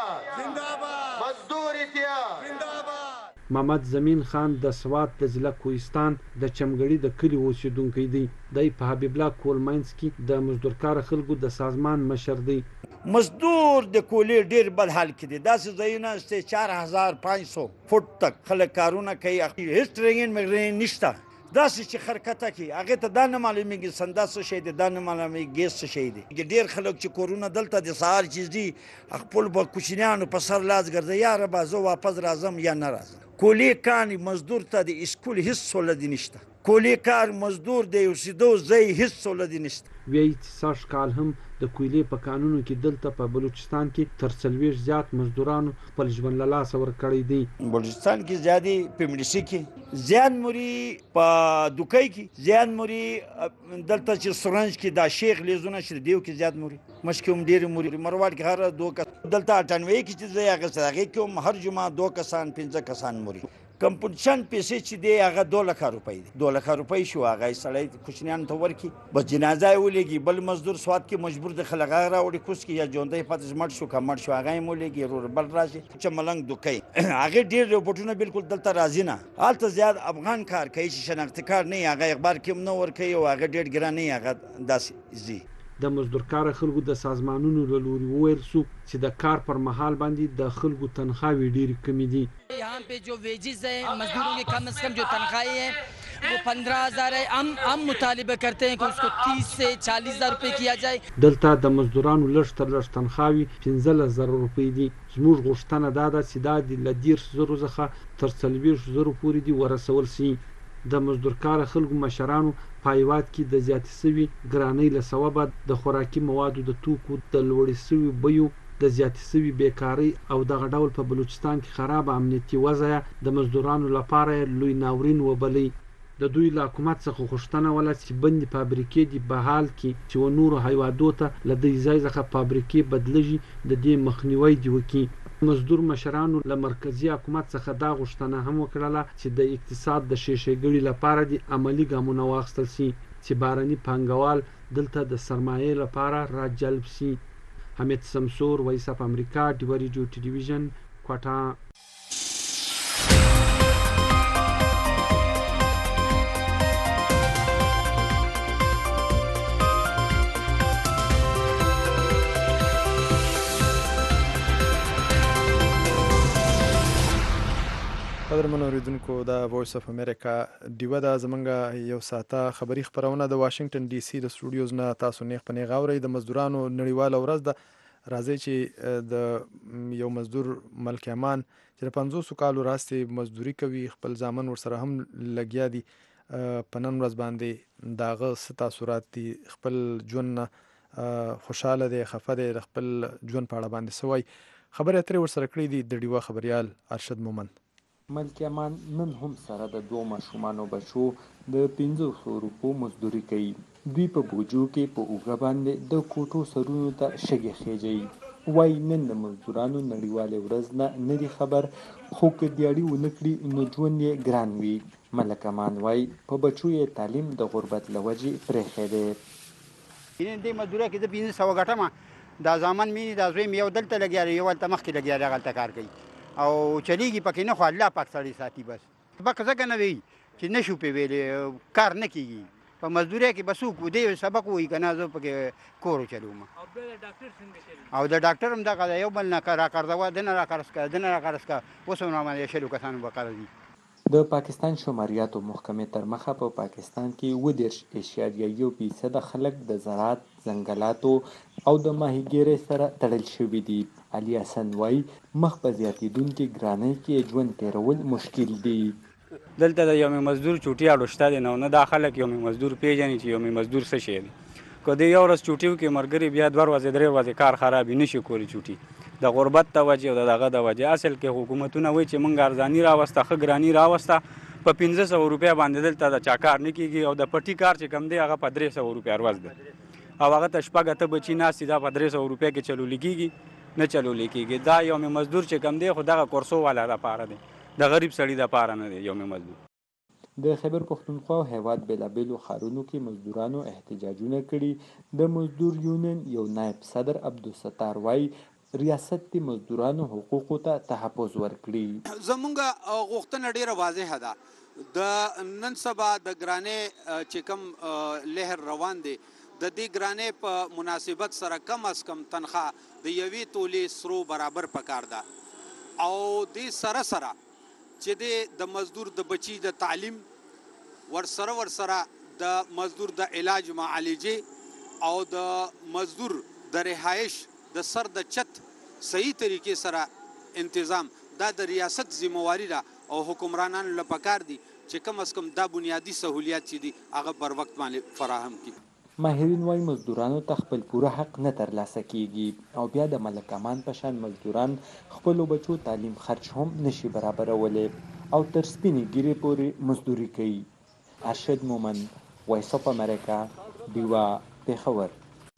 محمد زمین خان د سوات د ضلع کوهستان د چمګړي د کلي اوسیدونکی دی. دی په حبیب الله کولماینس کې د مزدورکار خلکو د سازمان مشر دی. مزدور د کولی ډیر بد حال کې دي. داسې ځایونه چې 4500 فوټ تک خلک کارونه کوي، هیڅ ټریننګ مګرین نشته. داسې چې خرکته کوي هغه ته دا نه معلومیږي سندا څه شی دی، دا نه معلومیږي ګیس څه شی دی. ډیر خلک چې کورونه دلته د سهار چیز دي خپل په کوچنیانو په سر لاس ګرځي، یا ربا زه واپس راځم یا نه راځم. کولی کار مزدور ته د اسکول هیڅ سہولت نشته. کولی کار مزدور د اوسېدو ځای هیڅ سہولت نشته. وی ساش کال هم د کویلې په قانونو کې دلته په بلوچستان کې تر 40 زیات مزدورانو خپل ژوند له لاسه ورکړی دی. بلوچستان کې زیاتې په مدرسې کې زیان موري، په دوکۍ کې زیان موري، دلته چې سورنج کې دا شیخ لیزونه چې دیو کې زیات موري، مشکې هم ډېرې موري. مروار کې هر 2 کس، دلته 98 کې چې ځای هغه هغې کې هم هر جمعه 2 کسان 15 کسان موري. کمپوزیشن پیسې چې دی هغه 2 لک روپۍ دی. 2 لک روپۍ شو هغه سړی کوچنیانو ته ورکړي، بس جنازه یې ولېږي. بل مزدور سوات کې مجبور د خلک هغه راوړي کوس کې، یا ژوندی پاتې مړ شو که مړ شو هغه یې ولېږي. ورور بل راشي چې ملنګ دوکۍ هغې ډېر رپورټونه بالکل دلته راځي نه. هلته زیات افغان کار کوي چې شناختي کار نه وي، هغه اخبار کې هم نه ورکوي او هغه ډېر ګران نه وي، هغه داسې ځي. د مزدورکار خلکو د سازمانونو له لوري وویل سو چې د کار پر مهال باندې د خلکو تنخواهی ډېرې کمې دي. यहाँ पे जो वेजेस है मजदूरों के कम से कम जो तनख्वाही है वो 15,000 है. हम मुतालिबा करते हैं कि उसको 30 से 40,000 रुपए किया जाए. دلته د مزدورانو لږ تر لږ تنخواهی 15,000 روپۍ دي. زموږ غوښتنه دا ده چې دا د 10,000 څخه تر 40,000 پورې دي ورسول شي. د مزدورکار خلکو مشرانو په هیواد کې د زیاتې سوي ګرانۍ له سببه د خوراکي موادو د توکو د لوړې سوي بیو، د زیاتې سوي بیکارۍ او دغه ډول په بلوچستان کې خراب امنیتي وضع د مزدورانو لپاره لوی ناورین وبلئ. د دوی له حکومت څخه غوښتنه وله چې بندې فابریکې دي په حال کې چې و نورو هیوادو ته له دې ځای څخه فابریکې بدلېږي، د دې مخنیوی دې وکړي. مزدور مشرانو له مرکزي حکومت څخه دا غوښتنه هم وکړله چې د اقتصاد د ښېګړې لپاره د عملي ګامونه واخیستل شي چې بهرني پانګوال دلته د سرمایې لپاره راجلب شي. حمید سمسور، وایس اف امریکا، ډیوه ریډیو ټلویزیون، کوټه. قدرمنو اوریدونکو د وایس اف امریکا ډیوه ده زمونږ یو ساعته خبري خپرونه د واشنگټن ډي سي د سټوډیوز نه تاسو نیغ په نیغ اورئ. د مزدورانو نړیواله ورځ ده. راځئ چې د یو مزدور ملک امان چې د 500 کالو راستې مزدوري کوي، خپل ځامن ورسره هم لګیا دي، په نن ورځ باندې د هغه څه تاثرات دي، خپل ژوند نه خوشحاله دی، خفه دی، د خپل ژوند په اړه باندې څه وایي. خبرې اترې ورسره کړي دي د ډیوه خبریال ارشد مومند. ملک امان نن هم سره د 2 ماشومانو بچو د 500 روپو مزدوري کوي. دوی په بوجو کې په اوږه باندې د کوټو سرونو ته شګې خېجوي. وایي نن د مزدورانو نړیوالې ورځ نه دي خبر، خو که دیاړي ونه کړي نو ژوند یې ګران وي. ملک امان وایي په بچو یې تعلیم د غربت له وجې پرېښی دی. دې مزدورۍ کې زه 500 ګټم، دا زامن مې دا زوی مې یو دلته لګیا دی، یو هلته مخکې لګیا دی، هغلته کار کوي او چلیږي پکې نه، خو الله پاک سړی ساتي. بس سبق ځکه نه وي چې نشو پې ویلې، کار نه کېږي. په مزدورۍ کې به څوک دې سبق وایي که نه، زه پکې کور چلوم. او د ډاکټر هم دغه یو بل نه راقرضوه، ده نه راقرض که، ده نه راقرض که، اوس هم راباندې 100 کسانو به قرض وي. د پاکستان شماریاتو محکمې تر مخه په پاکستان کې 30.1% خلک د زراعت، ځنګلاتو او د ماهیګیرۍ سره تړل شوي دي. علي حسن وایي مخ په زیاتېدونکې ګرانۍ کې ژوند تېرول مشکل دي. دلته د یومي مزدور چوټي اړو شته دی، نه دا خلک یومي مزدور پیژني چې یومي مزدور څه شی دی. که د یو ورځ چوټي وکړي ملګري، بیا 2 ورځې 3 ورځې کار خراب وي، نشي کولی چوټي. د غربت د وجې او د دغه د وجې اصل کې حکومتونه وایي چې موږ ارزاني راوسته، ښه ګراني راوسته، په 1500 روپیا باندې دلته د چا کار نه کېږي، او د پټي کار چې کم دی هغه په 300 روپیا ورځ دی، او هغه ته شپږ اته بچي ناست دي، دا په 300 روپیا کې چلولی کېږي نه چلولی کېږي. دا یومي مزدور چې کم دی خو دغه کورسو والا دپاره دی، د غریب سړي دپاره نه دی یومي مزدور. د خیبر پښتونخوا او هیواد بېلابېلو ښارونو کې مزدورانو احتجاجونه کړي. د مزدور یونین یو نایب صدر عبدالستار وایي ریاست د مزدورانو حقوقو ته تحفظ ورکړي. زمونږ غوښتنه ډیره واضحه ده. د نن سبا د ګرانۍ چې کوم لهر روان دی، د دې ګرانۍ په مناسبت سره کم از کم تنخواه د 1 تولې سرو برابر پکار ده، او دې سره سره چې د مزدور د بچي د تعلیم ورسره د مزدور د علاج معالجې او د مزدور د رهایش د سر د چت صحیح طریقې سره تنظیم، دا د ریاست ذمہواری ده او حکمرانانو له پکار دي چې کم از کم دا بنیادی سہولیات چې دي هغه پر وخت باندې فراهم کړي. ماهرین وايي مزدورانو ته خپل پوره حق نه ترلاسه کیږي، او بیا د ملک امان په شان مزدوران خپلو بچو تعلیم خرچ هم نشي برابرولی او تر سپینې ګیرې پورې مزدوري کوي. ارشد مومند، وایس اف امریکا، ډیوه، پېښور.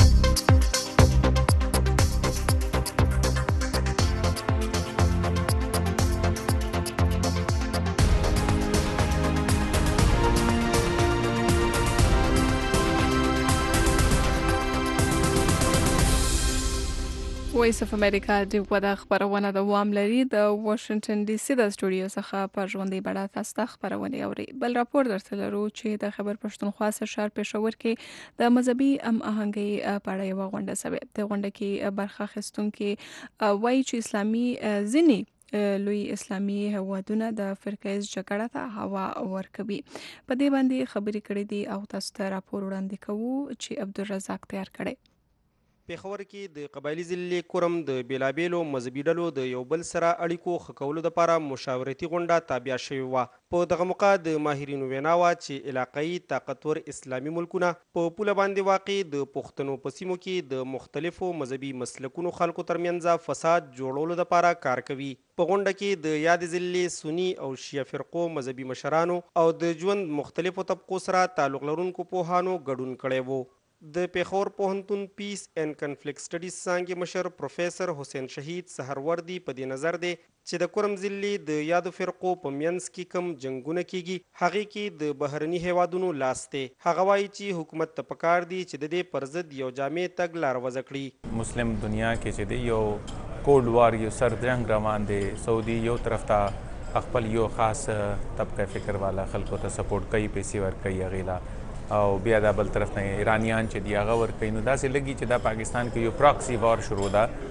وایس اف امریکا ډیوه د خبرونه دوام لري. د واشنگټن ډي سي د سټوډیو څخه په ژوندۍ بڼه تاسو ته خبرونه اوري. بل راپور درته لرو چې د خیبر پښتونخوا سرشار پېښور کې د مذهبي هماهنګۍ په اړه یوه غونډه شوې. د غونډه کې برخه اخیستونکي وایي چې اسلامي ځینې لوی اسلامي هیوادونه د فرقیز جګړه ته هوا ورکوي. په دې باندې خبرې کړې دي او تاسو ته راپور وړاندې کوو چې عبدالرزاق تیار کړی. پېښور کې د قبایلي ضلع کورم د بیلابېلو مذهبي ډلو د یو بل سره اړیکو ښه کولو دپاره مشاورتي غونډه تابع شوې وه. په دغه موقع د ماهرینو وینا وه چې علاقایي طاقتور اسلامي ملکونه په پوله باندې واقع د پښتنو په سیمو کې د مختلفو مذهبي مسلکونو خلکو ترمنځ فساد جوړولو دپاره کار کوي. په غونډه کې د یاد ضلع سني او شیعه فرقو مذهبي مشرانو او د ژوند مختلفو طبقو سره تعلق لرونکو پوهانو ګډون کړی و. د پېښور پوهنتون پیس اینڈ کنفلکټ سټډیز څانګې مشر پروفیسر حسین شهید سهروردي په دې نظر دی چې د کورم ضلع د یادو فرقو په منځ کې کم جنګونه کیږي هغې کې د بهرني هیوادونو لاس دی. هغه وایي چې حکومت ته پکار دی چې د دې پر ضد یو جامع تګلاره وضع کړي. مسلم دنیا کې چې دی یو کولډ وار یو سر جنګ روان دی، سعودي یو طرف ته خپل یو خاص طبقه فکر والا خلکو ته سپورټ کوي، پیسې ورکوي هغې له، او بیا د بل طرف نه ایرانیان چې دی هغه ورکوي. نو داسې لګي چې دا پاکستان کې یو پراکسي وار شروع ده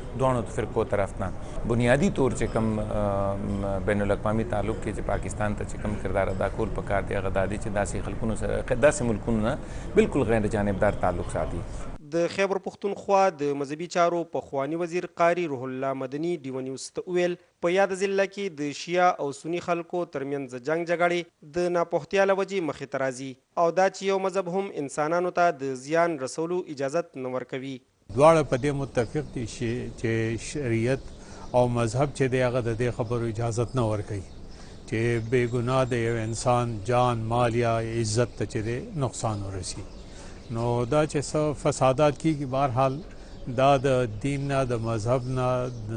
دواړو فرقو طرف نه بنیادی طور چې کوم بین الاقوامي تعلق کې چې پاکستان ته چې کوم کردار ادا کول پکار دی هغه دا دی چې داسې خلکونو سره داسې ملکونو نه بالکل غیر جانبدار تعلق ساتي. د خیبر پښتونخوا د مذهبي چارو پخوانی وزیر قاری روح الله مدني ډیو نیوز ته وویل په یاد ضلع کې د شیعه او سني خلکو ترمنځ جنگ جګړې د ناپوهتیا له وجې مخې ته راځي او دا چې یو مذهب هم انسانانو ته د زیان رسولو اجازت نه ورکوي. دواړه په دې متفق دي چې شریعت او مذهب چې دی هغه د دې خبرو اجازت نه ورکوي چې بې ګناه د یو انسان جان مال یا عزت ته چې دی نقصان ورسي. نو دا چې څه فسادات کیږي بهرحال دا د دین نه د مذهب نه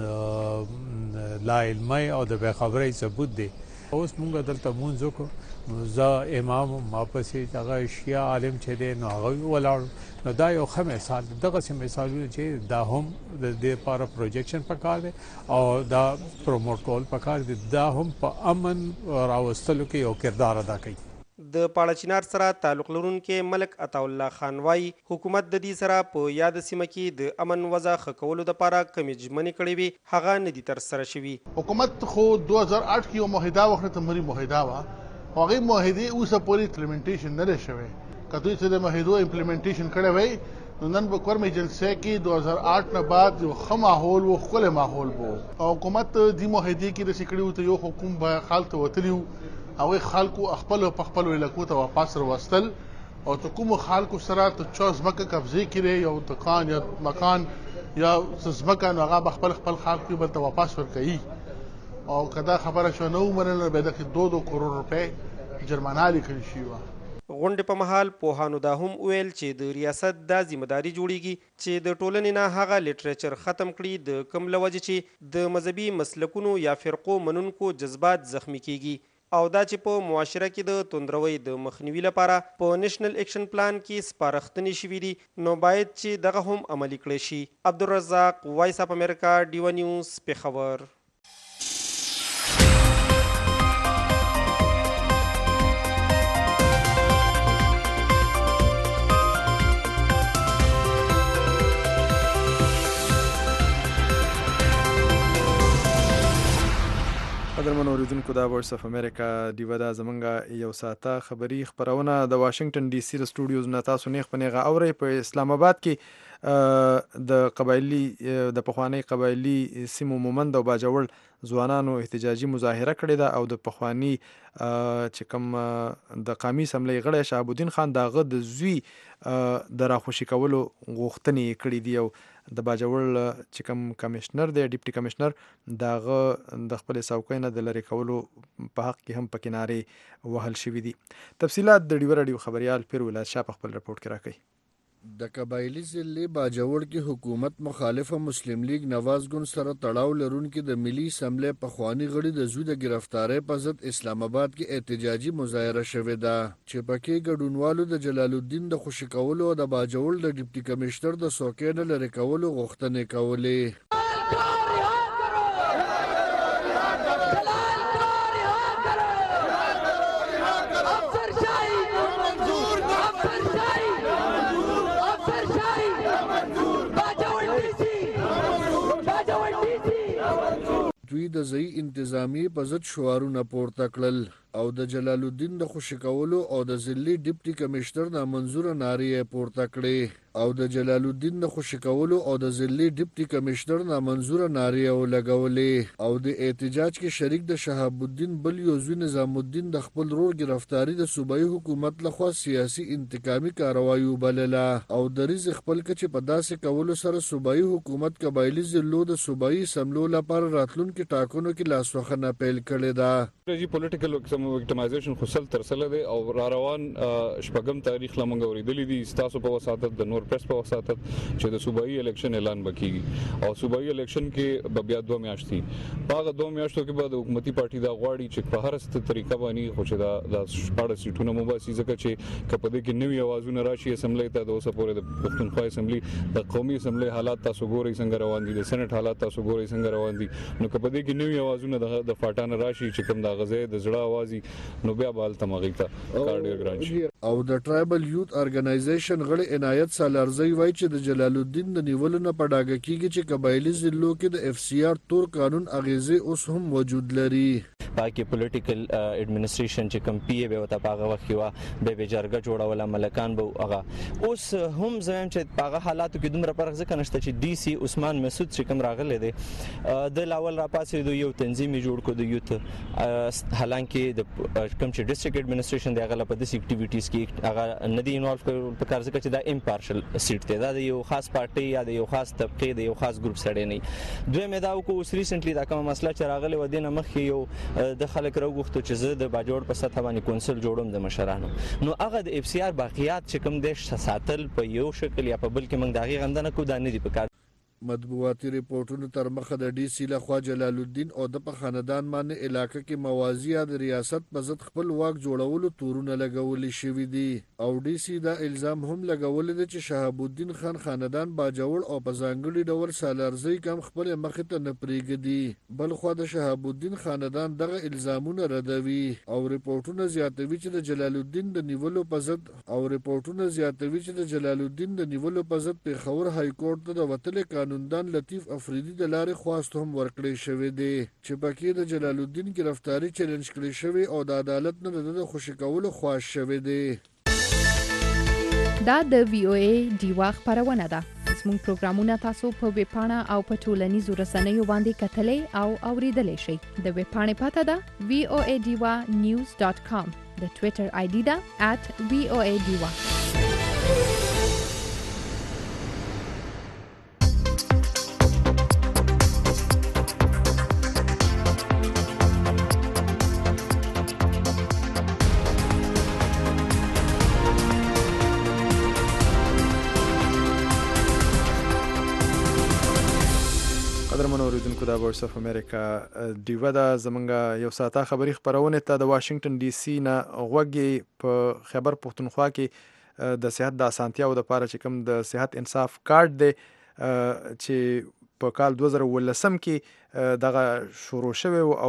د لا علمۍ او د بې خبرۍ ثبوت دی. اوس مونږ دلته مونځ وکړو نو زه امام ما پسې هغه شیعه عالم چې دی نو هغوی ولاړو نو دا یو ښه مثال دی. دغسې مثالونه چې دا هم د دې لپاره پروجیکشن پکار دی او دا پروموټ کول پکار دی. دا هم په امن راوستلو کې یو کردار ادا کوي. د پاړه چنار سره تعلق لرونکي ملک عطاالله خان وایي حکومت د دې سره په یاد سیمه کې د امن وضع ښه کولو دپاره کومې ژمنې کړې وي هغه نه دي ترسره شوي. حکومت خو 2008 کې یو معاهده وکړه تمري معاهده وه هغې معاهدې اوسه پورې امپلیمنټیشن نه دی شوی. که دوی څه د معاهدو امپلیمنټیشن کړی وی نو نن په کورم ایجنسۍ کې 2008 نه بعد یو ښه ماحول و ښکلی ماحول و او حکومت دې معاهدې کې داسې کړي وو ته یو حکوم به خال ته وتلي وو هغوی خلکو خپلو په خپلو علاقو ته واپس راوستل او ته کومو خلکو سره ته چا ځمکه قبضې کړې یو دکان یا مکان یا ځمکه نو هغه به خپل خلکو بل ته واپس ورکوي او که دا خبره شوه نه ومنله به دغې 2 کروڑ روپۍ جرمانه لیکل شوي وه. غونډې په مهال پوهانو دا هم ویل چې د ریاست دا ذمہداري جوړیږي چې د ټولنې نه هغه لیټریچر ختم کړي د کوم له وجې چې د مذهبي مسلکونو یا فرقو منونکو جذبات زخمی کیږي او دا چې په معاشره کې د توندروي د مخنیوي لپاره په نېشنل اکشن پلان کې سپارښتنې شوي دي نو باید چې دغه هم عملي کړی شي. عبدالرزاق وایس اف امریکا ډیو نیوز پېښور. قدرمن اوریدونکو دا وایس اف امریکا ډیوه دا زمونږ یو ساعته خبري خپرونه د واشنگټن ډي سي د سټوډیوز نه تاسو نیغ په نیغه اورئ. په اسلام آباد کې د قبایلي د پخواني قبایلي سیمو مومند او باجوړ ځوانانو احتجاجي مظاهره کړې ده او د پخواني چې کوم د قومي اسمبلی غړی شهاب الدین خان د هغه د زوی د راخوشي کولو غوښتنې کړې دي او د باجوړ چې کوم کمشنر دی ډیپټي کمشنر د هغه د خپل څوکۍ نه د لرې کولو په حق کې هم پکې نارې وهل شوي دي. تفصیلات د ډیوه راډیو خبریال پیر ولایت شاه په خپل رپورټ کې راکوي. د قبایلی ضلع باجوړ کې حکومت مخالفه مسلم لیگ نواز ګوند سره تړاو لرونکي د ملي اسمبلی پخوانی غړي د زوی د گرفتارۍ په ضد اسلام آباد کې احتجاجي مظاهره شوې ده چې پکې ګډونوالو د جلال الدین د خوشي کولو او د باجوړ د ډیپټي کمشنر د څوکۍ نه لرې کولو غوښتنې کولې. دوی د ځای انتظامی په ضد شعارونه پورته کړل او د جلال الدین د خوشي کولو او د ضلعي ډیپټي کمشنر نامنظوره نارې پورته کړې او د جلال الدین د خوشي کولو او د ضلعي ډیپټي کمشنر نامنظوره نارې ولګولې او د احتجاج کې شریک د شهاب الدین بل یو زوی نظام الدین د خپل رور گرفتاری د صوبایي حکومت لخوا سیاسي انتقامي کاروایی وبلله او د ریز خپل کچې په داسې کولو سره صوبایي حکومت قبایلي ضلعو د صوبایي اسمبلو لپاره راتلونکي ټاکنو کې لاسوهنه پیل کړې ده. پولیټیکل وکټمایزیشن خو سل تر سره دی او را روان شپږم تاریخ لمنګ اوریدلې دي تاسو په وساتت د نور پریس په وساتت چې د صوبایي الیکشن اعلان وکړي او صوبایي الیکشن کې بیا 2 میاشتې په هغه 2 میاشتو کې به د حکومتي پارټي دا غواړي چې په هر ست طریقه باندې خو چې دا شپږ سیټونه مو باسي ځکه چې کپدې کې نوې اوازونه راشي اسمبلی ته د اوسه پورې د پښتونخوا اسمبلی د قومي اسمبلی حالات تاسو ګورئ څنګه روان دي د سېنات حالات تاسو ګورئ څنګه روان دي نو کپدې کې نوې اوازونه د فاټان راشي چې کوم دا غزه د زړه आवाज نو بیا بال تمغیتا کارډیوګرام شي. او د ټرایبل یوت ارګنایزیشن غړي عنایت سالارزی وایي چې د جلال الدین د نیولو نه په ډاګه کیږي چې قبایلی ضلعو کې د اف سی آر تور قانون اغیزې اوس هم موجود لري. باقي پولیټیکل اډمنستریشن چې کم پی به وته پاغه وخت وا به جرګه جوړول ملکان به هغه اوس هم زم چې پاغه حالاتو کې دومره پرغزه کنهشته چې ډي سي عثمان مسعود چې کوم راغله دي د لاول را پاسې د یو تنظیم جوړ کو د یوت حالانکه د کوم چې ډیسټریکټ اډمنستریشن دی هغه په دې اکټیویټیز کې هغه ندی انوالو په کار ځکه چې دا امپارشل سیټ دی دا د یو خاص پارټي یا د یو خاص طبقه د یو خاص ګروپ سره نه دوی مې دا کو اوس ریسنټلی دا کومه مسله چې راغله و دینه مخ یو د خلک راغوښتو چې زه د باجوړ په سطح باندې کونسل جوړوم د مشرانو نو هغه د اف سی آر باقیات چې کوم د ساتل په یو شکل یا په بل کې موږ داغي غندنه کو دا نه دی پکار. مطبوعاتي ریپورتونو تر مخه د ډي سی لخوا جلال الدین او د په خاندان باندې علاقه کې موازی د ریاست په ضد خپل واک جوړولو تورونه لګول شوی دي او ډي سی دا الزام هم لګول دي چې شهاب الدین خان خاندان باجوړ او په ځانګړي ډول سالارزی کم خپل مخه ته نه پریږدي بل خو د شهاب الدین خاندان دغه الزامونه ردوي او ریپورتونه زیاتوي چې د جلال الدین د نیولو په ضد پیښور های کورټ ته د وتلې قانوندان لطیف افریدي د لارې خواست هم ورکړی شوی دی چې پکې د جلال الدین گرفتاری چیلنج کړی شوی او د عدالت نه د خوشی کولو خواست شوی دی. دا د وی او ای ډیوا خبرونه ده. زموږ پروګرامونه تاسو په ویب پاڼه او په ټولنیزو رسنیو باندې کتلای او اوریدلای شئ. د ویب پاڼې پته ده voadiwa.news.com. د ټوئیټر آی ډي ده @voadiwa. د وایس اف امریکا ډیوا دا زمونږ یو ساعته خبری خبرونه ته د واشنگټن ډي سي نه غوږی په خیبر پښتونخوا کې د صحت د اسانتیاو د لپاره چې کوم د صحت انصاف کارت دی چې په کال 2013 کې دغه شروع شوی او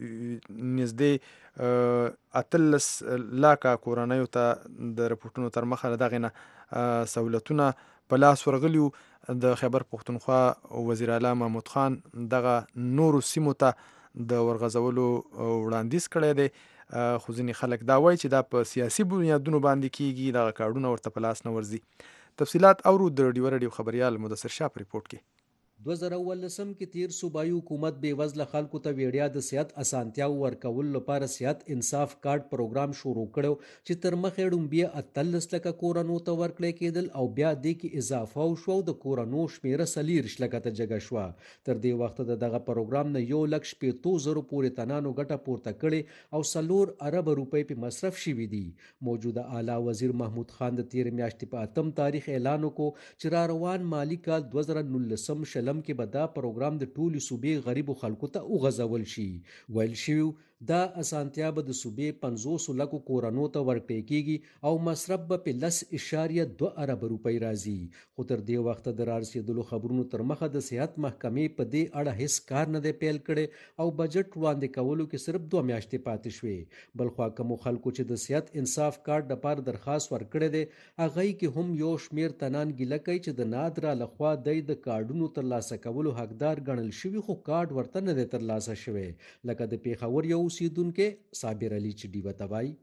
نږدې 13 لاکه کورنیو ته د رپورټونو تر مخه دغه نه سہولتونه په لاس ورغلیو. د خیبر پښتونخوا وزیر اعلی محمود خان دغه نورو سیمو ته د ورغځولو وړاندیز کړی دی خو ځینې خلک دا وایي چې دا په سیاسي بنیادونو باندې کیږي دغه کارډونه ورته په لاس نه ورځي. تفصیلات اورو د ډیو خبريال مدثر شاه په ریپورت کې. 2019 کې تیر صوبایي حکومت بے وزله خلکو ته ویډیا د صحت اسانتیاو ورکول لپاره صحت انصاف کارت پروګرام شروع کړو چې تر مخې ډومبیا 13 لکه کورونو ته ورکړل کېدل او بیا د کې اضافه شو د کورونو شمیره 40 لکه ته جګه شو. تر دې وخت دغه پروګرام نه 1,50,000 پورې تنانو ګټه پورته کړي او 4 ارب روپۍ په مصرف شوي دي. موجوده اعلی وزیر محمود خان د تیر میاشتې په 8 تاریخ اعلان وکړ چې را روان مالی کال 2019 شلم کې به دا پروګرام د ټولو صوبې غریبو خلکو ته وغځول شي. ویل شوی دا اسانتیا به د صوبې 500 لکو کورونو ته ورکړل کېږي او مصرف به په 10.2 ارب روپۍ راځي. خو تر دې وخت د رارسېدلو خبرونو تر مخه د صحت محکمې په دې اړه هیڅ کار نه دی پیل کړی او بجټ وړاندې کولو کې صرف 2 میاشتې پاتې شوې. بل خو کوم خلکو چې د صحت انصاف کارت لپاره درخواست ورکړی دی هغه کې هم یو شمیر تنان ګیله کوي چې د نادرا لخوا د کارډونو ترلاسه کولو حقدار ګڼل شوي خو کارت ورته نه دی ترلاسه شوی. لکه د پیښور یو اوسیدونکو صابر علي چې ډیوه ته وایي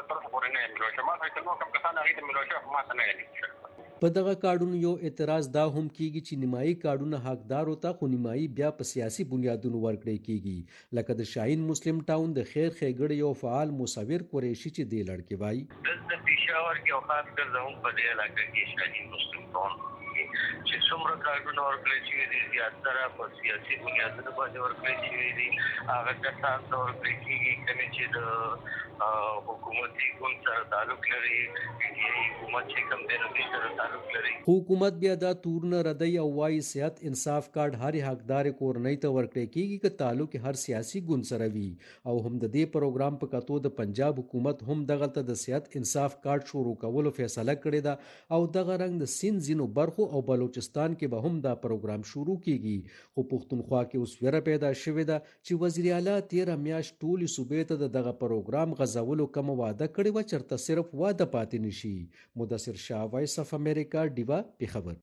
په دغه کارډونو یو اعتراض دا هم کیږي چې نیمایي کارډونه حقدار وتا خو نیمایي بیا په سیاسي بنیادونو ورکړل کیږي. لکه د شاهین مسلم ټاون د خیر خېګړ یو فعال مصور قریشي چې دی لړکی وایي د پېښور کې او خاص کر زموږ په دې علاقې کې شاهین مسلم ټاون چې څومره کارونه ورکړل شوي دي زیاتره په سیاسي بنیادونو باندې ورکړل شوي دي. هغه کسان ته ورکړل کېږي کومې چې د حکومتي ګوند سره تعلق لري حکومت چې کوم دی نو دې سره تعلق لري. حکومت بیا دا تورونه ردی او وايي صحت انصاف کارت هر حقدار کورنۍ ته ورکړل کېږي که تعلق هر سیاسي ګوند سره وي. او هم د دې پروګرام په کتو د پنجاب حکومت هم دغه ته د صحت انصاف کارت شروع کولو فیصله کړې ده او دغه رنګ د سین زینو برخو او او بلوچستان کې به هم دا پروګرام شروع کیږي. خو پښتونخوا کې اوس ویره پیدا شوې ده چې وزیر اعلی 13 میاشت ټولې صوبې ته دغه پروګرام غځولو کوم وعده کړې وه چېرته صرف واده پاتې نشي. مدثر شاه، وایس اف امریکا، ډیوا، پیښور.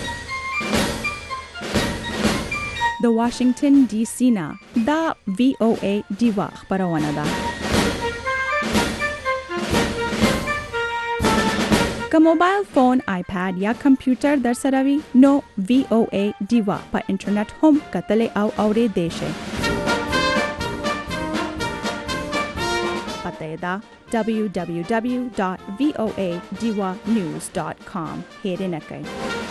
د واشنگټن ډي سي نه دا VOA ډیوا خبرونه ده. که موبایل فون، آیپاد یا کمپیوټر در سره وي نو VOA ډیوا په انټرنیټ هم کتلی او اوریدلی شئ. پته یې ده www.voadiwanews.com. هیرې نه کوئ.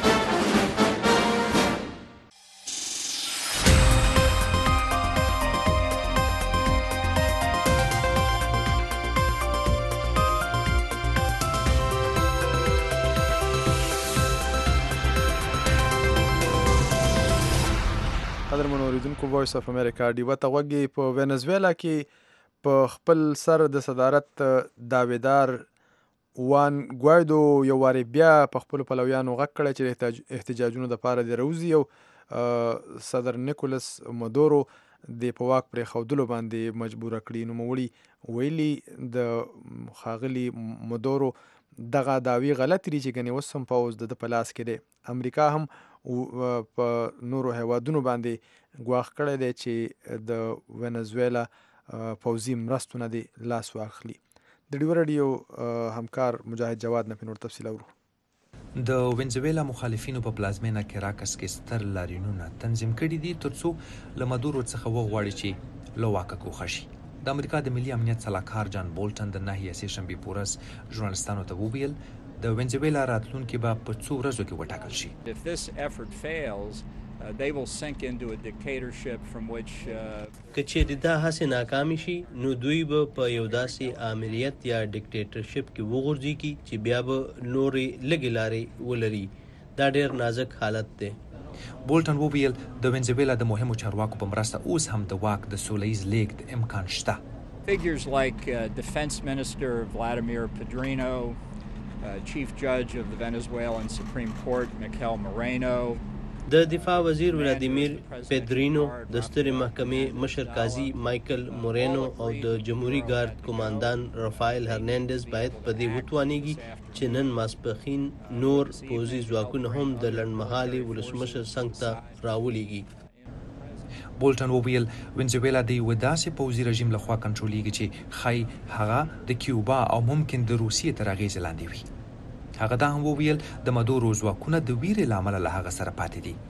قدرمن اوریدونکو، وایس اف امریکا ډیوا ته غوږ. په وینزویلا کې په خپل سر د صدارت دعویدار وان ګوایدو یو وارې بیا په خپلو پلویانو غږ کړی چې د احتجاجونو دپاره دې راوځي او صدر نیکولس مدورو د په واک پرېښودلو باندې مجبوره کړي. نوموړي ویلي د ښاغلي مدورو دغه دعوی غلطې دي چې ګنې اوس هم پوځ د په لاس کې دی. امریکا هم په نورو هیوادونو باندې ګواښ کړی دی چې د وینزویلا پوځي مرستو نه دې لاس واخلي. د ډیو راډیو همکار مجاهد جواد نه نور تفصیل اورو. د وینزویلا مخالفینو په پلازمینه کراکس کې ستر لاریونونه تنظیم کړي دي ترڅو له مدورو څخه وغواړي چې له واکه ګوښه شي. د امریکا د ملي امنیت سلاکار جان بولټن د ناحیې سې شنبې په ورځ ژورنالستانو ته وویل د وینزویلا راتلونکي به په څو ورځو کې وټاکل شي. they will sink into a dictatorship from which که چیرې دا هڅې ناکامې شي نو دوی به په یو داسې آمریت یا ډیکټیټرشپ کې وغورځېږي چې بیا به نورې لږې لارې ولري. دا ډېر نازک حالت دی. بولټن وویل د وینزویلا د مهمو چارواکو په مرسته اوس هم د واک د سوله ییز لیږد امکان شته. Figures like Defense Minister Vladimir Pedrino, Chief Judge of the Venezuelan Supreme Court Miguel Moreno, د دفاع وزیر ولادیمیر پیدرینو، د سترې محکمې مشر قاضي مایکل مورینو او د جمهوریت ګارد قوماندان رافایل هرناندز باید په دې وتوانیږي چې نن ماسپښین نور پوځي ځواکونه هم د لنډمهالې ولسمشر څنګ ته راولېږي. بولټن وویل وینزویلا د یوه داسې پوځي رژیم لخوا کنټرولېږي چې ښایي هغه د کیوبا او ممکن د روسیې تر اغېزې لاندې وي. هغه دا هم وویل د مدورو ځواکونه د ویرې له امله له هغه سره پاتې دي.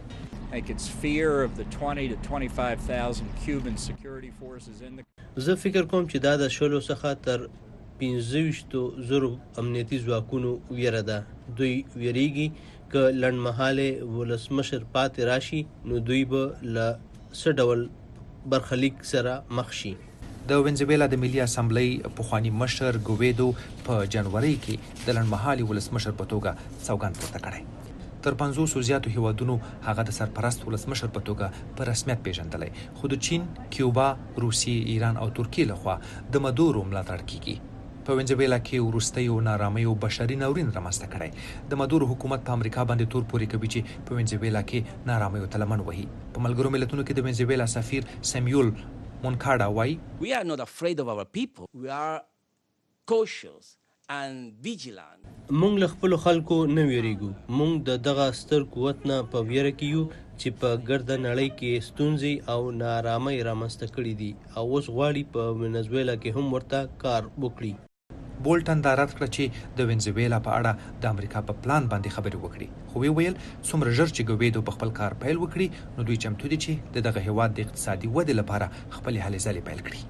زه فکر کوم چې دا د 20 څخه تر 25,000 امنیتي ځواکونو ویره ده. دوی ویریږي که لنډمهالې ولسمشر پاتې راشي نو دوی به له څه ډول برخلیک سره مخ شي. د وینزویلا د ملي اسامبلۍ پخواني مشر ګویدو په جنوري کې د لنډمهالي ولسمشر په توګه سوګند پورته کړی. تر 500 زیاتو هیوادونو هغه د سرپرست ولسمشر په توګه په رسمیت پیژندلی، خو د چین، کیوبا، روسیې، ایران او ترکیې لخوا د مدورو ملاتړ کیږي. په وینزویلا کې وروستیو نارامیو بشري ناورین رامنځته کړی. د مدورو حکومت په امریکا باندې تور پورې کوي چې په وینزویلا کې نارامیو ته لمن وهي. په ملګرو ملتونو کې د وینزویلا سفیر سیمیول مونکاډا وایي We are not afraid of our people. We are cautious and vigilant. مونږ له خپلو خلکو نه ویریږو. مونږ د دغه ستر قوت نه په ویره کې یو چې په ګرده نړۍ کې ستونزې او نارامۍ رامنځته کړي دي او اوس غواړي په وینزویلا کې هم ورته کار وکړي. بولټن دا رد کړه چې د وینزویلا په اړه د امریکا په پلان باندې خبرې وکړي، خو ویل څومره ژر چې ګویدو په خپل کار پیل وکړي نو دوی چمتو دي چې د دغه هیواد د اقتصادي ودې لپاره خپلې هلې ځلې پیل کړي.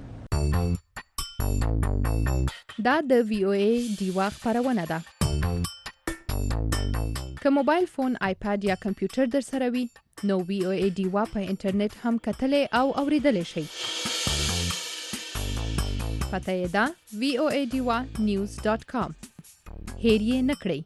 دا د VOA ډیوا خبرونه ده. که موبایل فون، آیپاد یا کمپیوټر در سره وي نو VOA ډیوا په انټرنیټ هم کتلی او اوریدلی شئ. پته یې ده voadiwanews.com. هیر یې نه کړئ.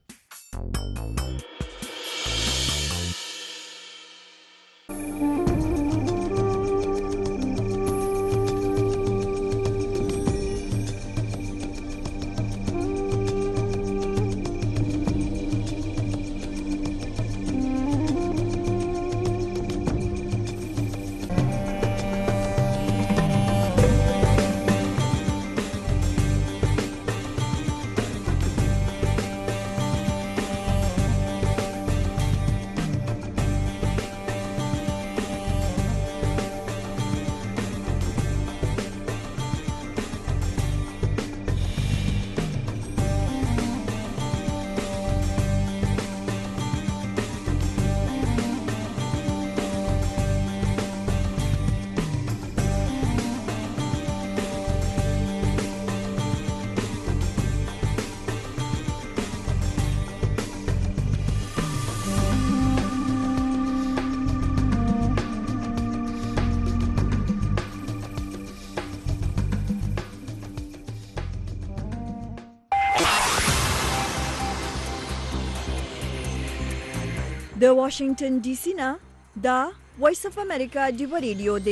د واشنگټن ډي سي نه دا وایس اف امریکا ډیو ریډیو دی